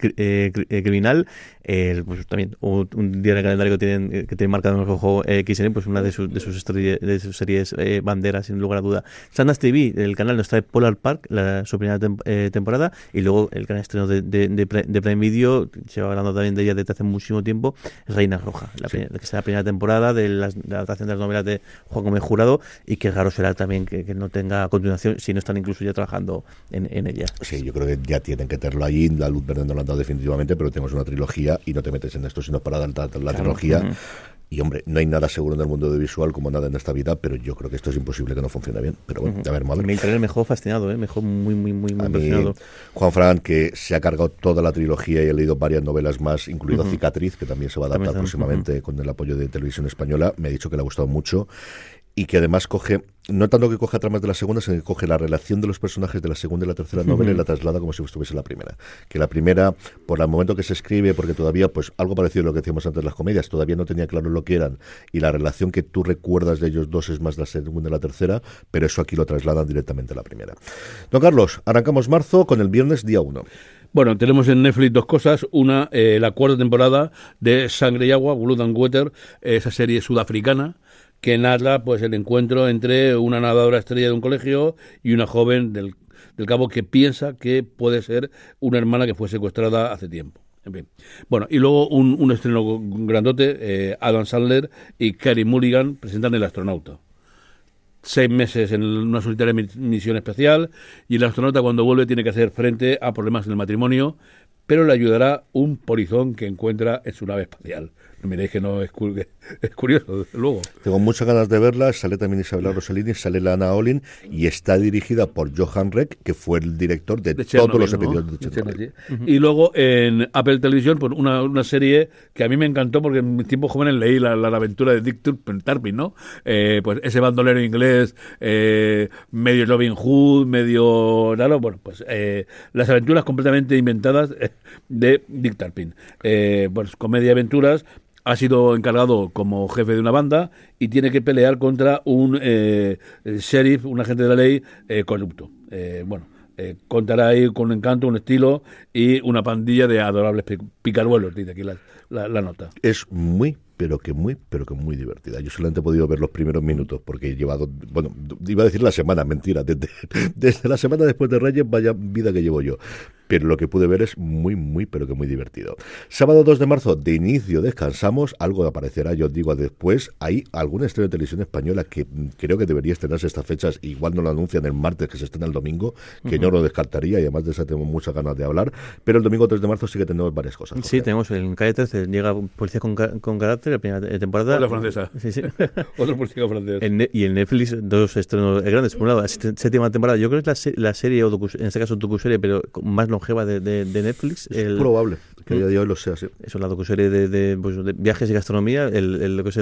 Criminal. Pues también un día en el calendario que tiene marcado en el ojo XN, pues una de sus series banderas, sin lugar a duda. Sundance TV, el canal nos trae Polar Park, su primera temporada, y luego el gran estreno de Prime Video, se va hablando también de ella desde hace muchísimo tiempo, Reina Roja, que es la primera temporada de la adaptación de las novelas de Juan Gómez Jurado, y que raro será también que no tenga continuación, si no están incluso ya trabajando en ella. Sí, yo creo que ya tienen que tenerlo allí, la luz verde no lo han dado definitivamente, pero tenemos una trilogía y no te metes en esto sino para dar la trilogía. Y hombre, no hay nada seguro en el mundo audiovisual como nada en esta vida, pero yo creo que esto es imposible que no funcione bien. Pero bueno, a ver, madre. Me dejó fascinado, me dejó muy impresionado. Juan Fran, que se ha cargado toda la trilogía y ha leído varias novelas más, incluido Cicatriz, que también se va a adaptar próximamente con el apoyo de Televisión Española, me ha dicho que le ha gustado mucho. Y que además coge, no tanto que coge tramas de la segunda, sino que coge la relación de los personajes de la segunda y la tercera novela y la traslada como si estuviese la primera. Que la primera, por el momento que se escribe, porque todavía, pues algo parecido a lo que decíamos antes de las comedias, todavía no tenía claro lo que eran, y la relación que tú recuerdas de ellos dos es más la segunda y la tercera, pero eso aquí lo trasladan directamente a la primera. Don Carlos, arrancamos marzo con el viernes día 1. Bueno, tenemos en Netflix 2 cosas. Una, la 4ª temporada de Sangre y Agua, Blood and Water, esa serie sudafricana, que narra pues el encuentro entre una nadadora estrella de un colegio y una joven del Cabo que piensa que puede ser una hermana que fue secuestrada hace tiempo. En fin. Bueno, y luego un estreno grandote, Adam Sandler y Carey Mulligan presentan El astronauta. 6 meses en una solitaria misión especial, y el astronauta cuando vuelve tiene que hacer frente a problemas en el matrimonio, pero le ayudará un polizón que encuentra en su nave espacial. No miréis que no es curioso, desde luego. Tengo muchas ganas de verla. Sale también Isabella Rossellini, sale Lana Olin, y está dirigida por Johan Reck, que fue el director de todos los episodios de Chernobyl. Y luego en Apple Televisión, pues una serie que a mí me encantó, porque en mis tiempos jóvenes leí la aventura de Dick Turpin, ¿no? Pues ese bandolero inglés, medio Robin Hood, medio raro, bueno, pues las aventuras completamente inventadas de Dick Turpin. Pues comedia y aventuras. Ha sido encargado como jefe de una banda y tiene que pelear contra un sheriff, un agente de la ley corrupto. Contará ahí con un encanto, un estilo y una pandilla de adorables picaruelos, dice aquí la nota. Es muy pero que muy divertida. Yo solamente he podido ver los primeros minutos porque he llevado, bueno, iba a decir la semana, mentira, desde la semana después de Reyes, vaya vida que llevo yo. Pero lo que pude ver es pero que muy divertido. Sábado 2 de marzo, de inicio descansamos, algo aparecerá, yo os digo después, hay algún estreno de televisión española que creo que debería estrenarse estas fechas, igual no lo anuncian el martes, que se estrena el domingo, que yo no lo descartaría, y además de eso tengo muchas ganas de hablar, pero el domingo 3 de marzo sí que tenemos varias cosas. Sí, tenemos en Calle 13, llega Policía con Carácter, la primera temporada. Otra francesa. Sí. Otro policía francés. Y en Netflix, 2 estrenos grandes. Por un lado, la 7ª temporada, yo creo que es la serie, o en este caso docuserie, pero más longeva de Netflix. Es probable que a día de hoy lo sea, sí. Eso, la docuserie de viajes y gastronomía, lo que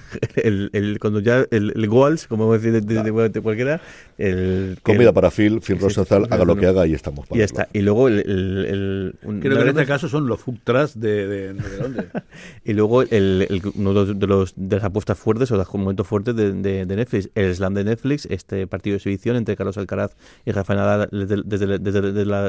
es cuando ya el Goals, como decir de cualquiera, comida para Phil Rosenthal, haga lo que haga y estamos para y ya está. Y luego creo que en este caso son los food trucks de Londres. Y luego uno de las apuestas fuertes o de los momentos fuertes de Netflix, el Slam de Netflix, este partido de exhibición entre Carlos Alcaraz y Rafael Nadal desde Las Vegas,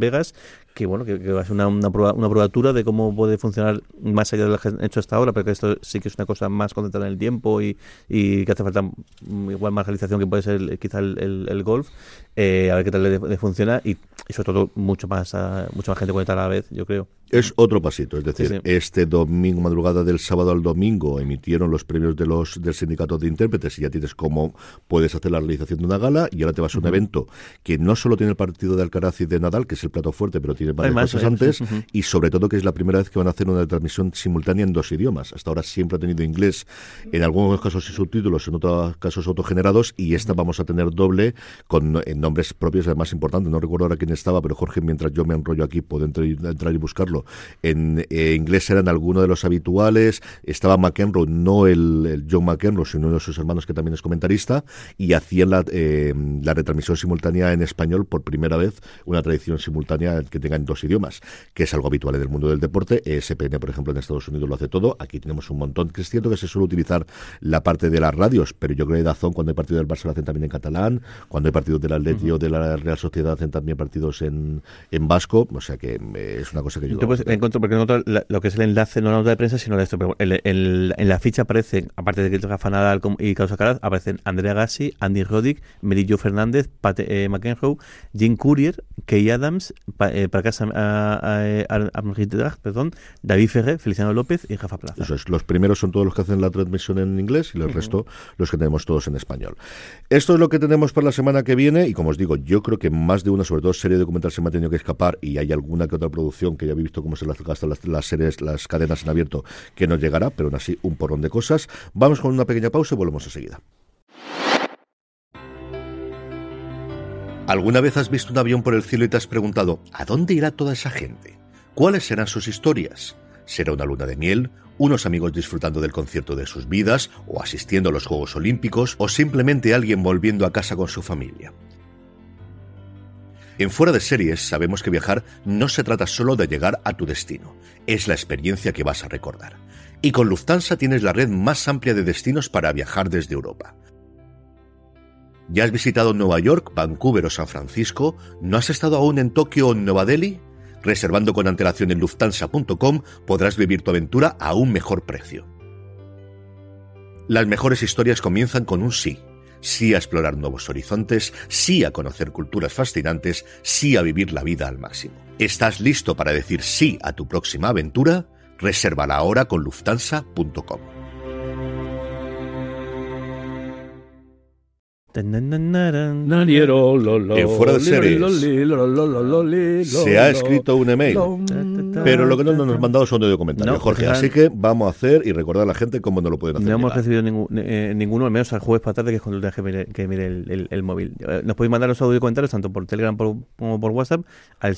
Vegas, que bueno, que va a ser una probatura de cómo puede funcionar más allá de lo que han hecho hasta ahora, pero que esto sí que es una cosa más concentrada en el tiempo y que hace falta igual más realización que puede ser quizá el golf. A ver qué tal le funciona y sobre todo mucha más gente conectada a la vez, yo creo. Es otro pasito, es decir, sí. Este domingo, madrugada del sábado al domingo, emitieron los premios del sindicato de intérpretes y ya tienes cómo puedes hacer la realización de una gala, y ahora te vas a un evento que no solo tiene el partido de Alcaraz y de Nadal, que es el plato fuerte, pero tiene varias cosas antes, y sobre todo que es la primera vez que van a hacer una transmisión simultánea en 2 idiomas. Hasta ahora siempre ha tenido inglés, en algunos casos sin subtítulos, en otros casos autogenerados, y esta vamos a tener doble con nombres propios, además importantes. No recuerdo ahora quién estaba, pero Jorge, mientras yo me enrollo aquí, puedo entrar y buscarlo. En inglés eran algunos de los habituales, estaba McEnroe, no el John McEnroe, sino uno de sus hermanos que también es comentarista, y hacían la retransmisión simultánea en español por primera vez, una tradición simultánea que tenga en 2 idiomas, que es algo habitual en el mundo del deporte. ESPN, por ejemplo, en Estados Unidos lo hace todo, aquí tenemos un montón, que es cierto que se suele utilizar la parte de las radios, pero yo creo que DAZN, cuando hay partido del Barça, lo hacen también en catalán, cuando hay partidos del Atleti o de la Real Sociedad, hacen también partidos en vasco, o sea que es una cosa que yo... Porque no lo que es el enlace, no la nota de prensa, sino esto, pero en la ficha aparecen, aparte de que Rafa Nadal y Carlos Alcaraz, aparecen Andrea Agassi, Andy Roddick, Mary Jo Fernández, Pat McEnroe, Jim Courier, Kay Adams, Prakash Amritraj, David Ferrer, Feliciano López y Rafa Plaza. Eso es, los primeros son todos los que hacen la transmisión en inglés y el resto los que tenemos todos en español. Esto es lo que tenemos para la semana que viene, y como os digo, yo creo que más de una, sobre todo serie documental, se me ha tenido que escapar, y hay alguna que otra producción que ya habéis visto cómo se las gastan las series, las cadenas en abierto, que nos llegará, pero aún así un porrón de cosas. Vamos con una pequeña pausa y volvemos enseguida. ¿Alguna vez has visto un avión por el cielo y te has preguntado ¿a dónde irá toda esa gente? ¿Cuáles serán sus historias? ¿Será una luna de miel? ¿Unos amigos disfrutando del concierto de sus vidas? ¿O asistiendo a los Juegos Olímpicos? ¿O simplemente alguien volviendo a casa con su familia? En Fuera de Series sabemos que viajar no se trata solo de llegar a tu destino, es la experiencia que vas a recordar. Y con Lufthansa tienes la red más amplia de destinos para viajar desde Europa. ¿Ya has visitado Nueva York, Vancouver o San Francisco? ¿No has estado aún en Tokio o en Nueva Delhi? Reservando con antelación en Lufthansa.com podrás vivir tu aventura a un mejor precio. Las mejores historias comienzan con un sí. Sí a explorar nuevos horizontes, sí a conocer culturas fascinantes, sí a vivir la vida al máximo. ¿Estás listo para decir sí a tu próxima aventura? Resérvala ahora con Lufthansa.com. En Fuera de Series se ha escrito un email, pero lo que no nos han mandado son de comentarios, Jorge, así que vamos a hacer y recordar a la gente cómo no lo pueden hacer. No hemos recibido ninguno, al menos al jueves para tarde, que es cuando tengas que mire el móvil. Nos podéis mandar los audio comentarios tanto por Telegram como por WhatsApp al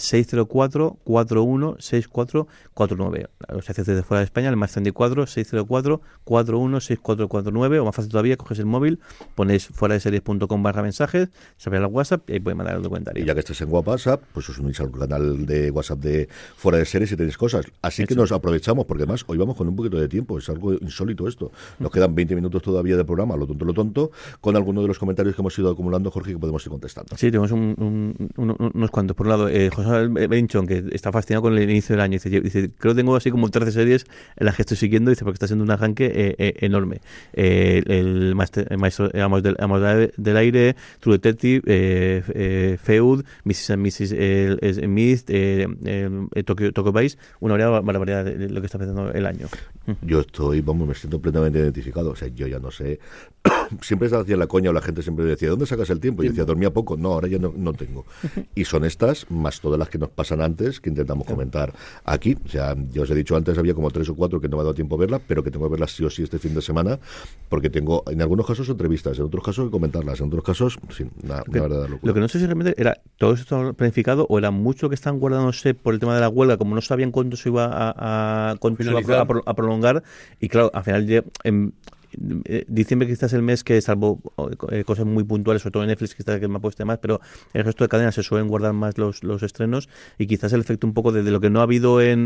604-416449. O sea, desde fuera de España, el más 34 604-416449, o más fácil todavía, coges el móvil, ponéis fuera de series.com/mensajes, se abre el WhatsApp y ahí podéis mandar el comentario. Y ya que estés en WhatsApp, pues os unís al canal de WhatsApp de Fuera de Series y tenéis cosas. Así que nos aprovechamos, porque además hoy vamos con un poquito de tiempo, es algo insólito esto. Nos quedan 20 minutos todavía de programa, lo tonto, con algunos de los comentarios que hemos ido acumulando, Jorge, que podemos ir contestando. Sí, tenemos unos cuantos. Por un lado, José Benchon, que está fascinado con el inicio del año, dice creo que tengo así como 13 series en las que estoy siguiendo, dice, porque está siendo un arranque enorme. El maestro Amos del Aire, True Detective, Feud, Mrs. and Mrs. Smith, Tokyo Vice, una barbaridad de lo que está empezando el año. Yo me siento plenamente identificado, o sea, yo ya no sé, siempre se hacía la coña o la gente siempre decía, ¿dónde sacas el tiempo? Y decía, dormía poco, no, ahora ya no tengo. Y son estas, más todas las que nos pasan antes, que intentamos comentar aquí. O sea, yo os he dicho antes, había como 3 o 4 que no me ha dado tiempo a verlas, pero que tengo que verlas sí o sí este fin de semana, porque tengo, en algunos casos, entrevistas, en otros casos, comentarlas, en otros casos, sí, una verdadera locura. Lo que no sé si realmente era todo esto planificado o era mucho que están guardándose por el tema de la huelga, como no sabían cuándo se iba a prolongar, y claro, al final diciembre quizás es el mes que, salvo cosas muy puntuales, sobre todo en Netflix, que me ha puesto más, pero el resto de cadenas se suelen guardar más los estrenos, y quizás el efecto un poco de lo que no ha habido en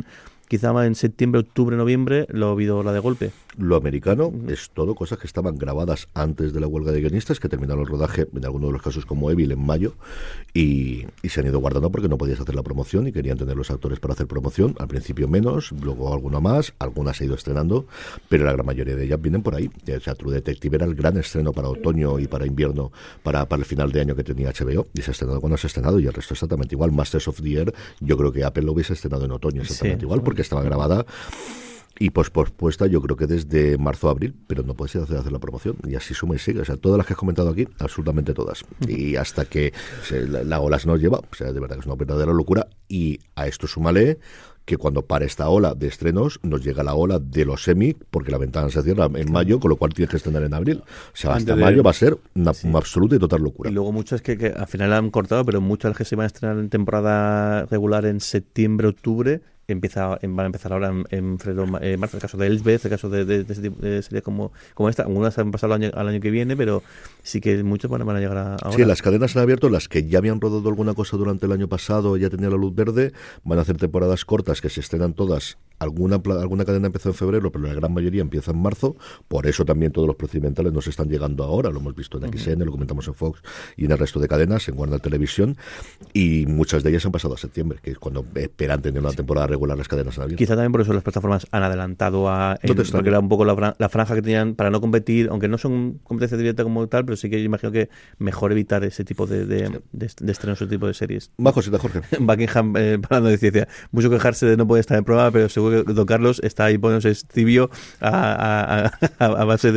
quizá en septiembre, octubre, noviembre, lo ha habido la de golpe. Lo americano es todo cosas que estaban grabadas antes de la huelga de guionistas, que terminaron el rodaje, en algunos de los casos como Evil, en mayo, y se han ido guardando porque no podías hacer la promoción y querían tener los actores para hacer promoción. Al principio menos, luego alguna más, algunas se ha ido estrenando, pero la gran mayoría de ellas vienen por ahí. O sea, True Detective era el gran estreno para otoño y para invierno, para el final de año que tenía HBO, y se ha estrenado cuando se ha estrenado, y el resto exactamente igual. Masters of the Air, yo creo que Apple lo hubiese estrenado en otoño exactamente igual, porque estaba grabada y pospuesta yo creo que desde marzo a abril, pero no puedes hacer la promoción, y así suma y sigue. O sea, todas las que has comentado aquí, absolutamente todas, y hasta que la ola se nos lleva. O sea, de verdad que es una verdadera locura. Y a esto súmale que cuando para esta ola de estrenos nos llega la ola de los semi, porque la ventana se cierra en mayo, con lo cual tienes que estrenar en abril. O sea, hasta mayo va a ser una absoluta y total locura. Y luego muchas que al final han cortado, pero muchas que se van a estrenar en temporada regular en septiembre, octubre, van a empezar ahora en febrero, marzo. El caso de Elsbeth, el caso de series como esta. Algunas han pasado al año que viene, pero sí que muchas van a llegar ahora. Sí, las cadenas han abierto, las que ya habían rodado alguna cosa durante el año pasado, ya tenían la luz verde, van a hacer temporadas cortas que se estrenan todas. Alguna cadena empezó en febrero, pero la gran mayoría empieza en marzo. Por eso también todos los procedimentales nos están llegando ahora. Lo hemos visto en XN, lo comentamos en Fox y en el resto de cadenas, en Warner Televisión, y muchas de ellas han pasado a septiembre, que es cuando esperan tener una temporada regular las cadenas han abierto. Quizá también por eso las plataformas han adelantado porque era un poco la franja que tenían para no competir, aunque no son competencia directa como tal, pero sí que yo imagino que mejor evitar ese tipo de estrenos, ese tipo de series. Más cosita, Jorge. Buckingham, hablando de ciencia, mucho quejarse de no poder estar en prueba, pero seguro que don Carlos está ahí poniéndose tibio a base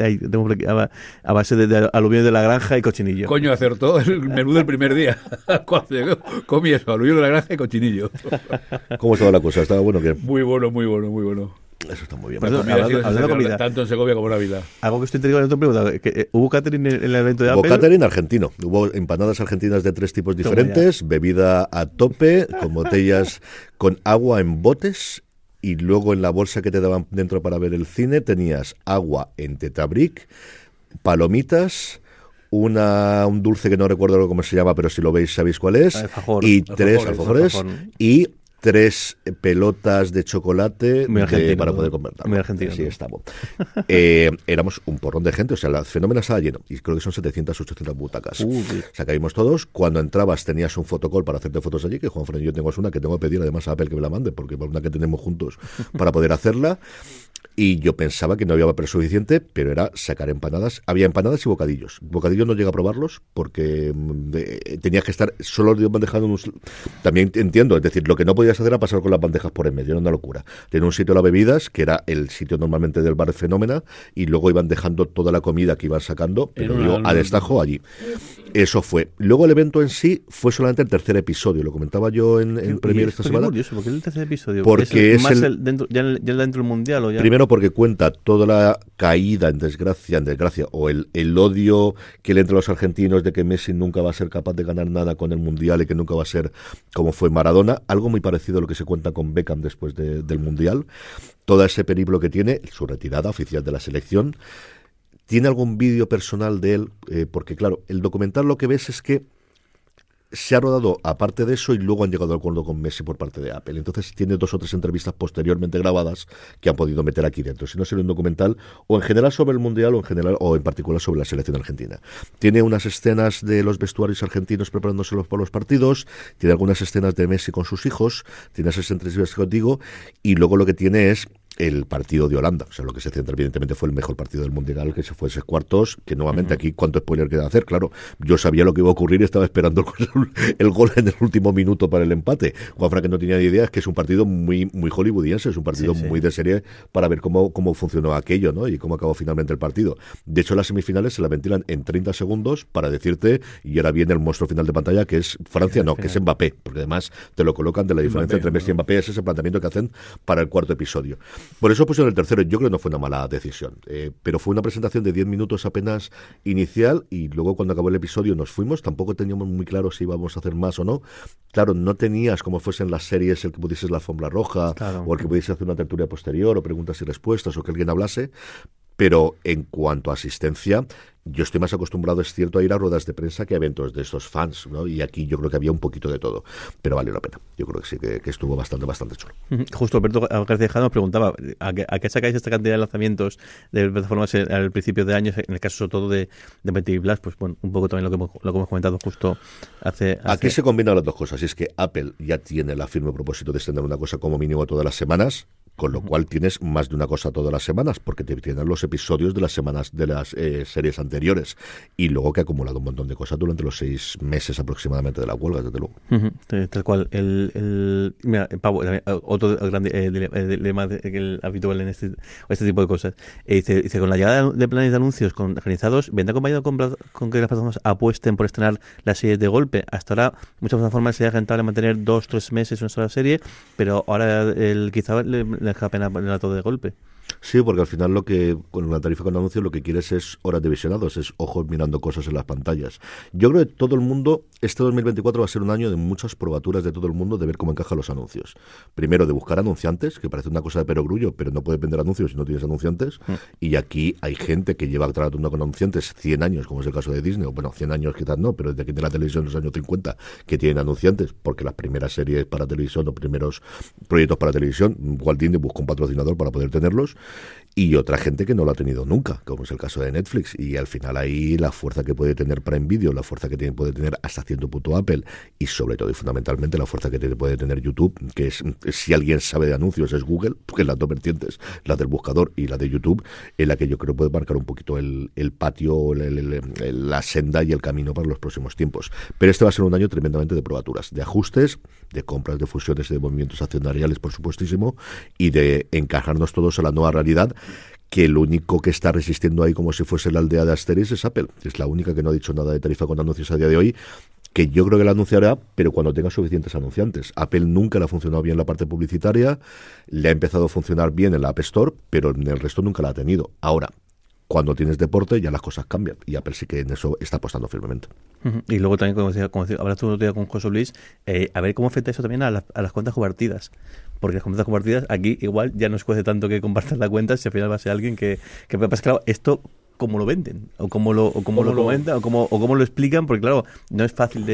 a base de aluminio de la granja y cochinillo. Coño, acertó el menú del primer día. Cuando llegó, comí eso, aluminio de la granja y cochinillo. ¿Cómo estaba la cosa? ¿Estaba bueno que? Muy bueno, muy bueno, muy bueno. Eso está muy bien. Pues hablando de comida, tanto en Segovia como en Ávila. Algo que estoy entendiendo en otra pregunta, ¿hubo catering en el evento de Apple? Hubo catering argentino. Hubo empanadas argentinas de 3 tipos diferentes, bebida a tope, con botellas con agua en botes, y luego en la bolsa que te daban dentro para ver el cine tenías agua en Tetabric, palomitas, un dulce que no recuerdo cómo se llama, pero si lo veis sabéis cuál es, y 3 alfajores, y 3 pelotas de chocolate para poder comer. Muy argentino. Sí, estamos. Éramos un porrón de gente, o sea, la Fenómena estaba lleno, y creo que son 700, 800 butacas. Sí. O sea, caímos todos. Cuando entrabas tenías un fotocall para hacerte fotos allí, que Juan Fran y yo tengo una que tengo que pedir además a Apple que me la mande, porque por una que tenemos juntos para poder hacerla. Y yo pensaba que no había papel suficiente, pero era sacar empanadas. Había empanadas y bocadillos. Bocadillos no llegué a probarlos porque tenías que estar solo dejando también entiendo, es decir, lo que no podías hacer era pasar con las bandejas por en medio, era una locura. Tenía un sitio de las bebidas, que era el sitio normalmente del bar de Fenómena, y luego iban dejando toda la comida que iban sacando, pero a destajo allí. Eso fue. Luego el evento en sí fue solamente el tercer episodio, lo comentaba yo en Premiere esta semana. Curioso, ¿por qué el tercer episodio? Porque es más dentro del mundial, ¿o ya? Primero porque cuenta toda la caída en desgracia, o el odio que le entra a los argentinos de que Messi nunca va a ser capaz de ganar nada con el Mundial y que nunca va a ser como fue Maradona, algo muy parecido a lo que se cuenta con Beckham después del Mundial, todo ese periplo que tiene, su retirada oficial de la selección. ¿Tiene algún vídeo personal de él? Porque claro, el documental lo que ves es que se ha rodado aparte de eso y luego han llegado al acuerdo con Messi por parte de Apple. Entonces tiene 2 o 3 entrevistas posteriormente grabadas que han podido meter aquí dentro. Si no sería un documental o en general sobre el Mundial o en particular sobre la selección argentina. Tiene unas escenas de los vestuarios argentinos preparándoselos para los partidos, tiene algunas escenas de Messi con sus hijos, tiene esas entrevistas que os digo, y luego lo que tiene es el partido de Holanda, o sea, lo que se centra evidentemente fue el mejor partido del Mundial, que se fue ese cuartos, que nuevamente aquí cuánto spoiler queda hacer, claro, yo sabía lo que iba a ocurrir y estaba esperando el gol en el último minuto para el empate. Juanfran, que no tenía ni idea, es que es un partido muy hollywoodiense, es un partido muy de serie para ver cómo funcionó aquello, ¿no? Y cómo acabó finalmente el partido. De hecho, las semifinales se la ventilan en 30 segundos para decirte, y ahora viene el monstruo final de pantalla, que es Francia, que es Mbappé, porque además te lo colocan de la diferencia entre Messi y Mbappé, es ese planteamiento que hacen para el cuarto episodio. Por eso pusieron el tercero. Yo creo que no fue una mala decisión, pero fue una presentación de 10 minutos apenas inicial, y luego cuando acabó el episodio nos fuimos. Tampoco teníamos muy claro si íbamos a hacer más o no. Claro, no tenías como fuesen las series el que pudieses la alfombra roja, o el que pudiese hacer una tertulia posterior o preguntas y respuestas o que alguien hablase. Pero en cuanto a asistencia, yo estoy más acostumbrado, es cierto, a ir a ruedas de prensa que a eventos de estos fans, ¿no? Y aquí yo creo que había un poquito de todo, pero valió la pena. Yo creo que sí, que estuvo bastante chulo. Justo Alberto García Jano nos preguntaba, ¿a qué sacáis esta cantidad de lanzamientos de plataformas al principio de año? En el caso sobre todo de MTV Plus, pues bueno, un poco también lo que hemos comentado justo hace... Aquí se combinan las dos cosas, y es que Apple ya tiene el firme propósito de extender una cosa como mínimo todas las semanas, con lo cual tienes más de una cosa todas las semanas, porque te tienen los episodios de las semanas de las series anteriores, y luego que ha acumulado un montón de cosas durante los 6 meses aproximadamente de la huelga, desde luego. Tal cual. Mira, Pavo, otro gran dilema habitual en este tipo de cosas. Dice, con la llegada de planes de anuncios organizados, ¿vendrá acompañado con que las plataformas apuesten por estrenar las series de golpe? Hasta ahora, muchas plataformas sería rentable mantener 2-3 meses una sola serie, pero ahora quizá le deja pena ponerla todo de golpe. Sí, porque al final lo que con la tarifa con anuncios lo que quieres es horas de visionados, es ojos mirando cosas en las pantallas. Yo creo que todo el mundo, este 2024 va a ser un año de muchas probaturas de todo el mundo de ver cómo encajan los anuncios. Primero, de buscar anunciantes, que parece una cosa de perogrullo, pero no puedes vender anuncios si no tienes anunciantes. Y aquí hay gente que lleva tratando con anunciantes 100 años, como es el caso de Disney, o bueno, 100 años quizás no, pero desde aquí de la televisión en los años 50, que tienen anunciantes, porque las primeras series para televisión, los primeros proyectos para televisión, Walt Disney buscó un patrocinador para poder tenerlos. Y otra gente que no lo ha tenido nunca, como es el caso de Netflix, y al final ahí la fuerza que puede tener Prime Video, la fuerza que puede tener hasta cierto punto Apple, y sobre todo y fundamentalmente la fuerza que puede tener YouTube, que es, si alguien sabe de anuncios, es Google, porque las dos vertientes, la del buscador y la de YouTube, en la que yo creo puede marcar un poquito el patio, la senda y el camino para los próximos tiempos. Pero este va a ser un año tremendamente de probaturas, de ajustes, de compras, de fusiones, de movimientos accionariales, por supuestísimo, y de encajarnos todos a la nueva realidad, que el único que está resistiendo ahí como si fuese la aldea de Asterix es Apple. Es la única que no ha dicho nada de tarifa con anuncios a día de hoy, que yo creo que la anunciará, pero cuando tenga suficientes anunciantes. Apple nunca le ha funcionado bien la parte publicitaria, le ha empezado a funcionar bien en la App Store, pero en el resto nunca la ha tenido. Ahora, cuando tienes deporte ya las cosas cambian, y Apple sí que en eso está apostando firmemente. Y luego también, como decía hablas tú otro día con José Luis, a ver cómo afecta eso también a las cuentas compartidas. Porque las cuentas compartidas aquí igual ya no os cueste tanto que compartas la cuenta, si al final va a ser alguien que pasa, claro, esto cómo lo venden, o cómo lo comentan, o cómo lo explican, porque claro, no es fácil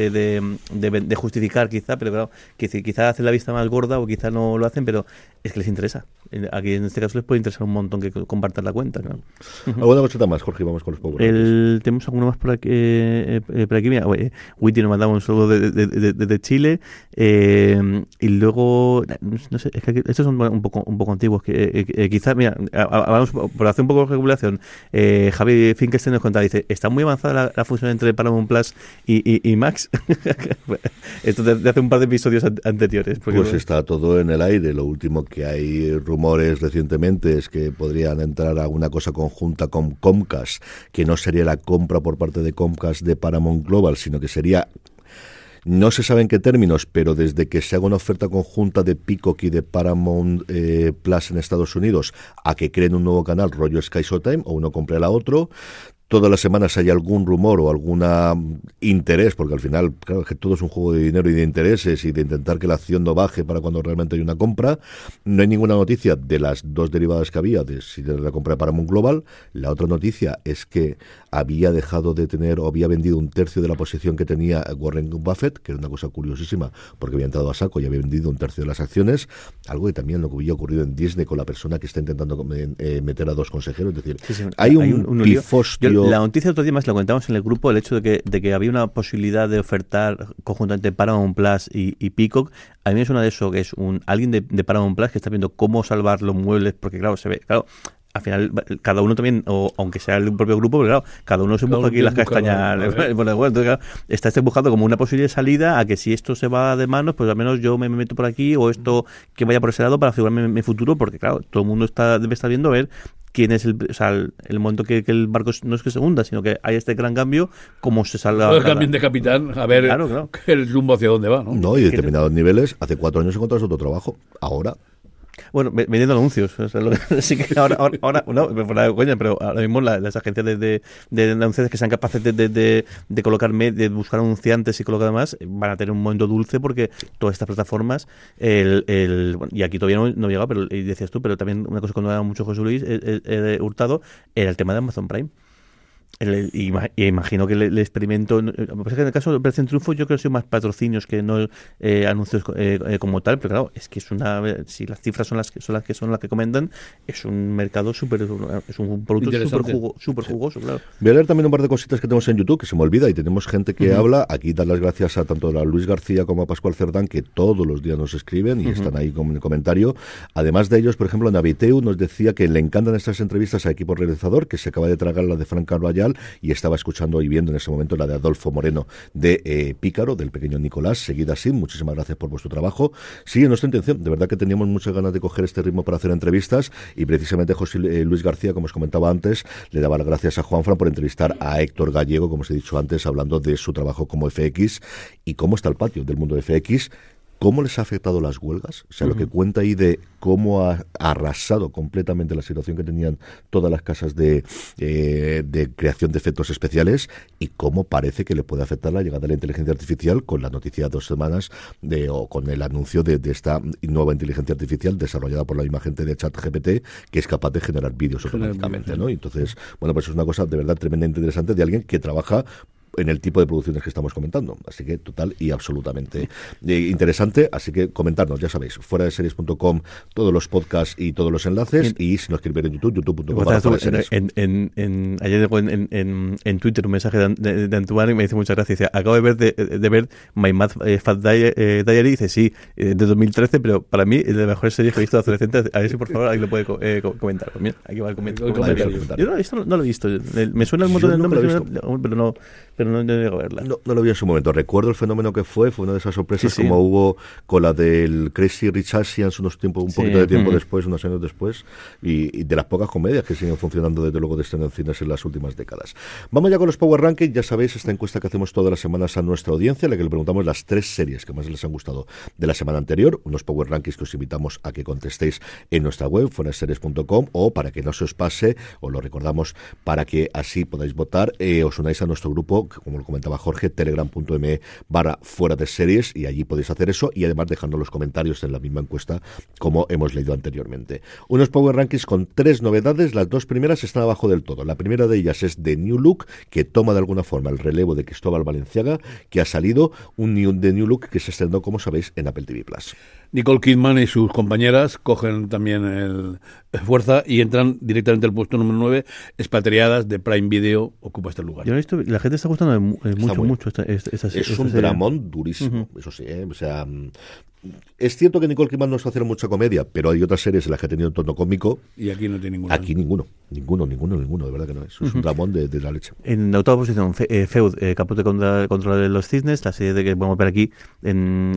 de justificar quizá, pero claro, quizá hacen la vista más gorda o quizá no lo hacen, pero es que les interesa. Aquí en este caso les puede interesar un montón que compartan la cuenta, ¿no? ¿Alguna cosita más, Jorge? Vamos con los pobres. Tenemos alguno más por aquí, mira, Witty nos mandaba un saludo de Chile, y luego, no sé, es que estos son un poco antiguos, que quizás, mira, vamos por hacer un poco de regulación, Javi Finkelstein nos contaba, dice, está muy avanzada la fusión entre Paramount Plus y Max. Esto de hace un par de episodios anteriores. Pues está todo en el aire. Lo último que hay rumores recientemente es que podrían entrar a una cosa conjunta con Comcast, que no sería la compra por parte de Comcast de Paramount Global, sino que sería... No se sabe en qué términos, pero desde que se haga una oferta conjunta de Peacock y de Paramount Plus en Estados Unidos a que creen un nuevo canal, rollo Sky Showtime, o uno compre la otro. Todas las semanas hay algún rumor o algún interés, porque al final, claro, es que todo es un juego de dinero y de intereses y de intentar que la acción no baje para cuando realmente hay una compra. No hay ninguna noticia de las dos derivadas que había, de si de la compra de Paramount Global. La otra noticia es que había dejado de tener o había vendido un tercio de la posición que tenía Warren Buffett, que era una cosa curiosísima, porque había entrado a saco y había vendido un tercio de las acciones, algo que también lo que había ocurrido en Disney con la persona que está intentando meter a dos consejeros. Es decir, sí, hay un pifostio. La noticia otro día más la comentamos en el grupo, el hecho de que había una posibilidad de ofertar conjuntamente Paramount Plus y Peacock. A mí me suena de eso, que es alguien de Paramount Plus que está viendo cómo salvar los muebles, porque claro, se ve, claro, al final cada uno también, o aunque sea el propio grupo, pero claro, cada uno se busca aquí las castañas. Entonces, claro, está buscando como una posible salida a que si esto se va de manos, pues al menos yo me meto por aquí, o esto que vaya por ese lado para asegurarme mi futuro, porque claro, todo el mundo debe estar viendo a ver quién es el momento que el barco no es que se hunda, sino que hay este gran cambio, cómo se salga. El cambio de capitán, a ver claro. El rumbo hacia dónde va, ¿no? No, y determinados niveles, hace 4 años encontrás otro trabajo, ahora Bueno, vendiendo anuncios. O sea, sí que ahora no, coña, pero ahora mismo las agencias de anunciantes que sean capaces de colocar, de buscar anunciantes y colocar demás, van a tener un momento dulce porque todas estas plataformas, y aquí todavía no llegaba, pero y decías tú, pero también una cosa que no daba mucho José Luis Hurtado era el tema de Amazon Prime. Y imagino que el experimento, me parece que en el caso de Operación Triunfo yo creo que ha sido más patrocinios que no anuncios como tal, pero claro, es que si las cifras son las que comentan, es un mercado es un producto súper jugoso, claro. Voy a leer también un par de cositas que tenemos en YouTube, que se me olvida, y tenemos gente que habla. Aquí dar las gracias a tanto a Luis García como a Pascual Cerdán, que todos los días nos escriben y están ahí con el comentario. Además de ellos, por ejemplo, Naviteu nos decía que le encantan estas entrevistas a equipo realizador, que se acaba de tragar la de Frank Carballal y estaba escuchando y viendo en ese momento la de Adolfo Moreno de Pícaro, del pequeño Nicolás. Seguida así, muchísimas gracias por vuestro trabajo. Sí, en nuestra intención, de verdad que teníamos muchas ganas de coger este ritmo para hacer entrevistas, y precisamente Luis García, como os comentaba antes, le daba las gracias a Juanfran por entrevistar a Héctor Gallego, como os he dicho antes, hablando de su trabajo como FX y cómo está el patio del mundo de FX. ¿Cómo les ha afectado las huelgas? O sea, lo que cuenta ahí de cómo ha arrasado completamente la situación que tenían todas las casas de creación de efectos especiales, y cómo parece que le puede afectar la llegada de la inteligencia artificial, con la noticia de 2 semanas o con el anuncio de esta nueva inteligencia artificial desarrollada por la misma gente de ChatGPT, que es capaz de generar vídeos automáticamente, ¿no? Entonces, bueno, pues es una cosa de verdad tremendamente interesante de alguien que trabaja en el tipo de producciones que estamos comentando. Así que total y absolutamente interesante. Así que comentarnos, ya sabéis, fuera de series.com, todos los podcasts y todos los enlaces, y si nos queréis ver en YouTube, youtube.com/fueradeseries. Ayer llegó en Twitter un mensaje de Antoine y me dice muchas gracias. Dice, acabo de ver My Mad Fat Diary. Dice, sí, de 2013, pero para mí es de las mejores series que he visto de adolescente. A ver si por favor alguien lo puede comentar. Mira, aquí va el comentario. Yo esto no lo he visto. Me suena el montón del nombre, pero no llego a verla. No lo vi en su momento. Recuerdo el fenómeno que fue una de esas sorpresas, como hubo con la del Crazy Rich Asians unos poquito de tiempo después, unos años después, y de las pocas comedias que siguen funcionando desde luego de estreno en cines en las últimas décadas. Vamos ya con los Power Rankings. Ya sabéis, esta encuesta que hacemos todas las semanas a nuestra audiencia, en la que le preguntamos las 3 series que más les han gustado de la semana anterior, unos Power Rankings que os invitamos a que contestéis en nuestra web, fueraseries.com, o para que no se os pase, os lo recordamos para que así podáis votar, os unáis a nuestro grupo, como lo comentaba Jorge, telegram.me/fuera de series, y allí podéis hacer eso, y además dejando los comentarios en la misma encuesta como hemos leído anteriormente. Unos Power Rankings con 3 novedades. Las 2 primeras están abajo del todo. La primera de ellas es The New Look, que toma de alguna forma el relevo de Cristóbal Valenciaga, que ha salido The New Look, que se estrenó, como sabéis, en Apple TV+. Nicole Kidman y sus compañeras cogen también fuerza y entran directamente al puesto número 9. Expatriadas de Prime Video ocupa este lugar. Yo he visto, la gente está gustando mucho es un dramón durísimo, eso sí, o sea, es cierto que Nicole Kidman no está haciendo mucha comedia, pero hay otras series en las que ha tenido un tono cómico. Y aquí no tiene ninguno. Aquí ninguno, de verdad que no es. Es un dramón de la leche. En la octava posición, Feud, Capote contra los cisnes, la serie que podemos ver aquí en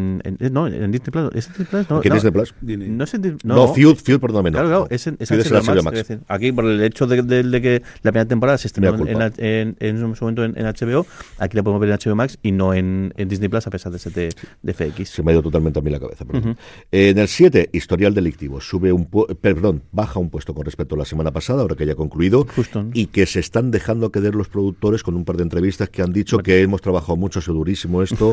Disney Plus. ¿Es Disney Plus? No, Disney Plus? Feud, perdóname. Claro, es HBO Max. Aquí, por el hecho de que la primera temporada se estrenó en su momento en HBO, aquí la podemos ver en HBO Max y no en Disney Plus, a pesar de ser de FX. Se me ha ido totalmente a mí la cabeza. En el 7, Historial Delictivo, baja un puesto con respecto a la semana pasada, ahora que ya ha concluido. Justo. Y que se están dejando quedar los productores con un par de entrevistas que han dicho que hemos trabajado mucho, es durísimo esto,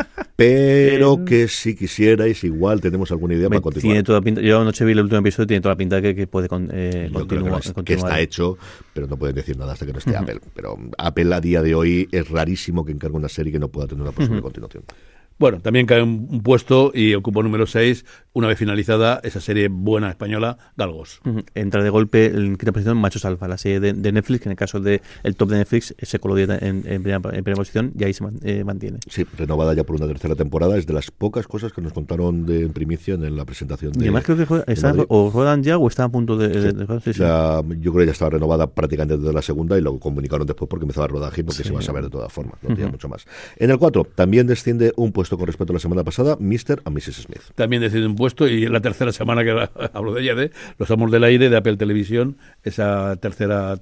pero que si quisierais, igual tenemos alguna idea para continuar. Tiene toda pinta. Yo anoche vi el último episodio, tiene toda la pinta que puede continuar. Que está hecho, pero no pueden decir nada hasta que no esté Apple. Pero Apple a día de hoy es rarísimo que encargue una serie que no pueda tener una posible continuación. Bueno, también cae un puesto y ocupa número 6, una vez finalizada esa serie buena española, Galgos. Entra de golpe en quinta posición Machos Alfa, la serie de Netflix, que en el caso del top de Netflix se coló en primera posición y ahí se mantiene. Sí, renovada ya por una tercera temporada. Es de las pocas cosas que nos contaron en primicia en la presentación de... Y además creo que o ruedan ya o están a punto de... Yo creo que ya estaba renovada prácticamente desde la segunda y lo comunicaron después porque empezaba el rodaje y porque se iba a saber de todas formas. No tenía mucho más. En el 4 también desciende un puesto con respecto a la semana pasada, Mr. and Mrs. Smith. También desciende un puesto y en la tercera semana que hablo de ella, de Los Amos del Aire, de Apple Televisión, esa tercera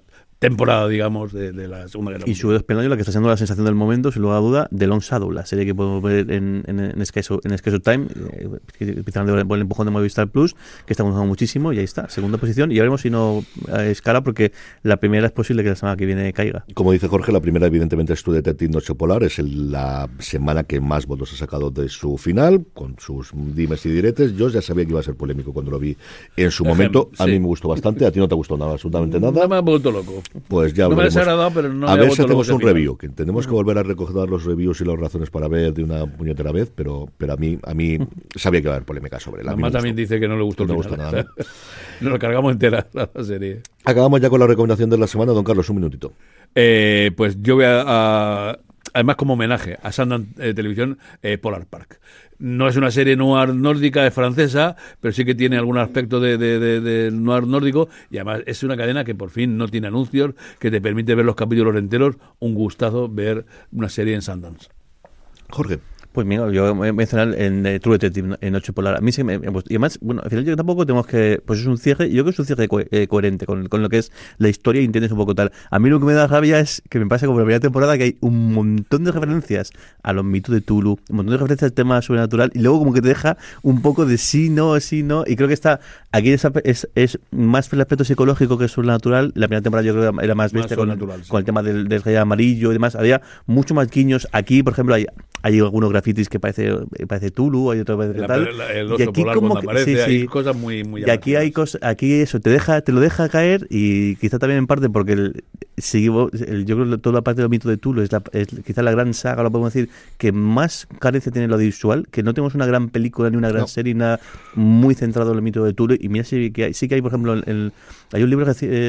temporada, digamos, de la Segunda Guerra Mundial. Y su despelón, la que está siendo la sensación del momento, sin lugar a duda, The Long Shadow, la serie que podemos ver en Schedule Time, especialmente por el empujón de Movistar Plus, que está gustando muchísimo, y ahí está, segunda posición, y ya veremos si no escala, porque la primera es posible que la semana que viene caiga. Como dice Jorge, la primera evidentemente es True Detective Noche Polar, es la semana que más votos ha sacado de su final, con sus dimes y diretes. Yo ya sabía que iba a ser polémico cuando lo vi en su momento, a mí me gustó bastante, a ti no te gustó nada, absolutamente nada. No me ha vuelto loco. Pues ya no me ha veremos. desagradado, pero no a me ver ha si hacemos un final. review, que tenemos que volver a recoger los reviews y las razones para ver de una puñetera vez, pero a mí sabía que iba a haber polémica sobre la. Mamá también dice que no le gustó el final. Nada. Nos lo cargamos entera la serie. Acabamos ya con la recomendación de la semana, don Carlos, un minutito. Pues yo voy a además como homenaje a Sundance Televisión, Polar Park. No es una serie noir nórdica, es francesa, pero sí que tiene algún aspecto de noir nórdico, y además es una cadena que por fin no tiene anuncios, que te permite ver los capítulos enteros. Un gustazo ver una serie en Sundance. Jorge. Pues mira, yo voy a mencionar en True Detective, en Noche Polar. A mí sí y además, bueno, al final yo tampoco tenemos que, pues es un cierre, yo creo que es un cierre coherente con lo que es la historia, y entiendes un poco tal. A mí lo que me da rabia es que me pasa como la primera temporada, que hay un montón de referencias a los mitos de Tulu, un montón de referencias al tema sobrenatural, y luego como que te deja un poco de sí, no, y creo que está, aquí es más el aspecto psicológico que sobrenatural. La primera temporada yo creo que era más bestia con el tema del rey amarillo y demás, había mucho más guiños. Aquí, por ejemplo, hay algunos grafitis que parece Tulu, hay otro que tal. El oso polar cuando aparece, hay cosas muy y aquí hay cosas, aquí eso te lo deja caer, y quizá también en parte porque yo creo que toda la parte del mito de Tulu es quizá la gran saga, lo podemos decir, que más carencia tiene lo audiovisual, que no tenemos una gran película ni una gran serie, nada muy centrado en el mito de Tulu. Y mira, sí que hay, por ejemplo, hay un libro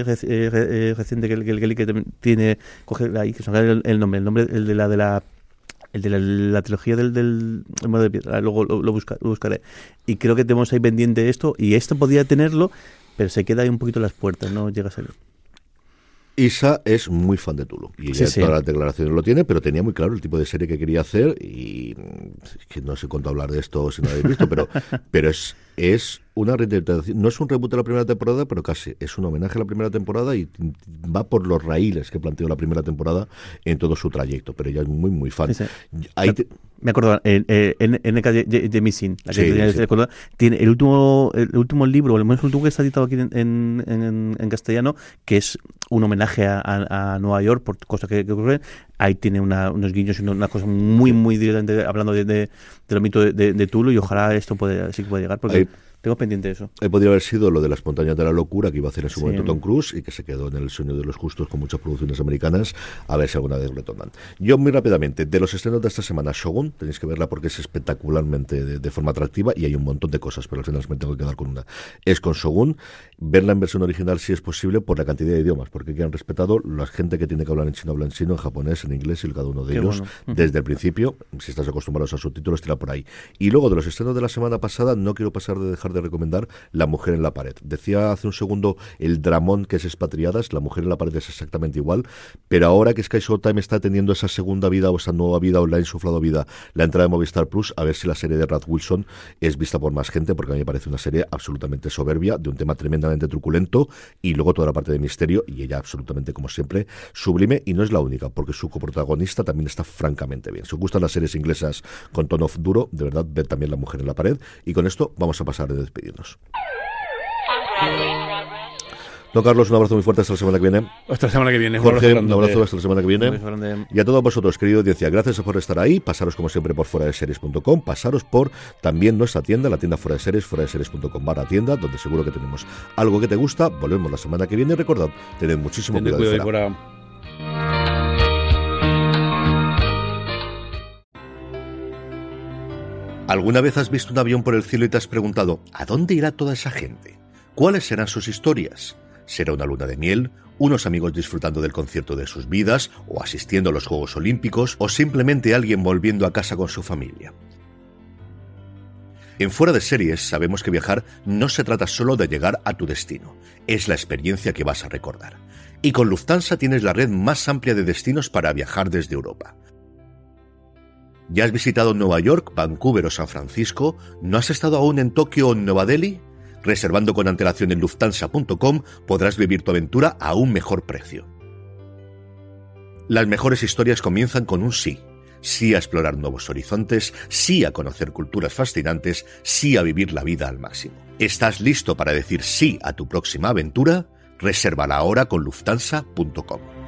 reciente que tiene, coge ahí, que son el nombre, el de la trilogía del Mono de Piedra, luego lo buscaré. Y creo que tenemos ahí pendiente esto, y esto podría tenerlo, pero se queda ahí un poquito en las puertas, no llega a ser. Isa es muy fan de Tulu, y ella todas las declaraciones lo tiene, pero tenía muy claro el tipo de serie que quería hacer, y que no sé cuánto hablar de esto si no lo habéis visto, pero es una reinterpretación, no es un reboot de la primera temporada, pero casi es un homenaje a la primera temporada, y va por los raíles que planteó la primera temporada en todo su trayecto, pero ella es muy, muy fan. Sí. Me acuerdo, NK Jemisin, la que tiene el último libro, el último que está editado aquí en castellano, que es un homenaje a Nueva York por cosas que ocurren. Ahí tiene unos guiños y una cosa muy, muy directamente hablando de los mitos de Tulu, y ojalá esto sí que pueda llegar, porque tengo pendiente eso. Podría haber sido lo de las montañas de la locura que iba a hacer en su momento Tom Cruise, y que se quedó en el sueño de los justos con muchas producciones americanas, a ver si alguna vez retornan. Yo muy rápidamente, de los estrenos de esta semana, Shogun, tenéis que verla porque es espectacularmente de forma atractiva, y hay un montón de cosas, pero al final me tengo que quedar con una. Es con Shogun, verla en versión original si es posible, por la cantidad de idiomas, porque aquí han respetado la gente que tiene que hablar en chino, habla en chino, en japonés, en inglés, y cada uno de ellos, desde el principio. Si estás acostumbrado a subtítulos, tira por ahí. Y luego, de los estrenos de la semana pasada, no quiero dejar de recomendar La mujer en la pared. Decía hace un segundo el dramón que es Expatriadas, La mujer en la pared es exactamente igual, pero ahora que Sky Showtime está teniendo esa segunda vida, o esa nueva vida, o la ha insuflado vida, la entrada de Movistar Plus, a ver si la serie de Rad Wilson es vista por más gente, porque a mí me parece una serie absolutamente soberbia, de un tema tremendamente truculento, y luego toda la parte de misterio, y ella absolutamente, como siempre, sublime. Y no es la única, porque su coprotagonista también está francamente bien. Si os gustan las series inglesas con tono duro, de verdad, ved también La mujer en la pared. Y con esto vamos a pasar de despedirnos. Don Carlos, un abrazo muy fuerte hasta la semana que viene. Hasta la semana que viene. Jorge, un abrazo hasta la semana que viene. Y a todos vosotros, querido audiencia, gracias por estar ahí. Pasaros como siempre por fueradeseries.com. Pasaros por también nuestra tienda, la tienda Fuera de Series, fueradeseries.com/tienda, donde seguro que tenemos algo que te gusta. Volvemos la semana que viene. Recordad, tened muchísimo cuidado de fuera. ¿Alguna vez has visto un avión por el cielo y te has preguntado ¿a dónde irá toda esa gente? ¿Cuáles serán sus historias? ¿Será una luna de miel? ¿Unos amigos disfrutando del concierto de sus vidas? ¿O asistiendo a los Juegos Olímpicos? ¿O simplemente alguien volviendo a casa con su familia? En Fuera de Series sabemos que viajar no se trata solo de llegar a tu destino, es la experiencia que vas a recordar. Y con Lufthansa tienes la red más amplia de destinos para viajar desde Europa. ¿Ya has visitado Nueva York, Vancouver o San Francisco? ¿No has estado aún en Tokio o en Nueva Delhi? Reservando con antelación en Lufthansa.com podrás vivir tu aventura a un mejor precio. Las mejores historias comienzan con un sí. Sí a explorar nuevos horizontes, sí a conocer culturas fascinantes, sí a vivir la vida al máximo. ¿Estás listo para decir sí a tu próxima aventura? Resérvala ahora con Lufthansa.com.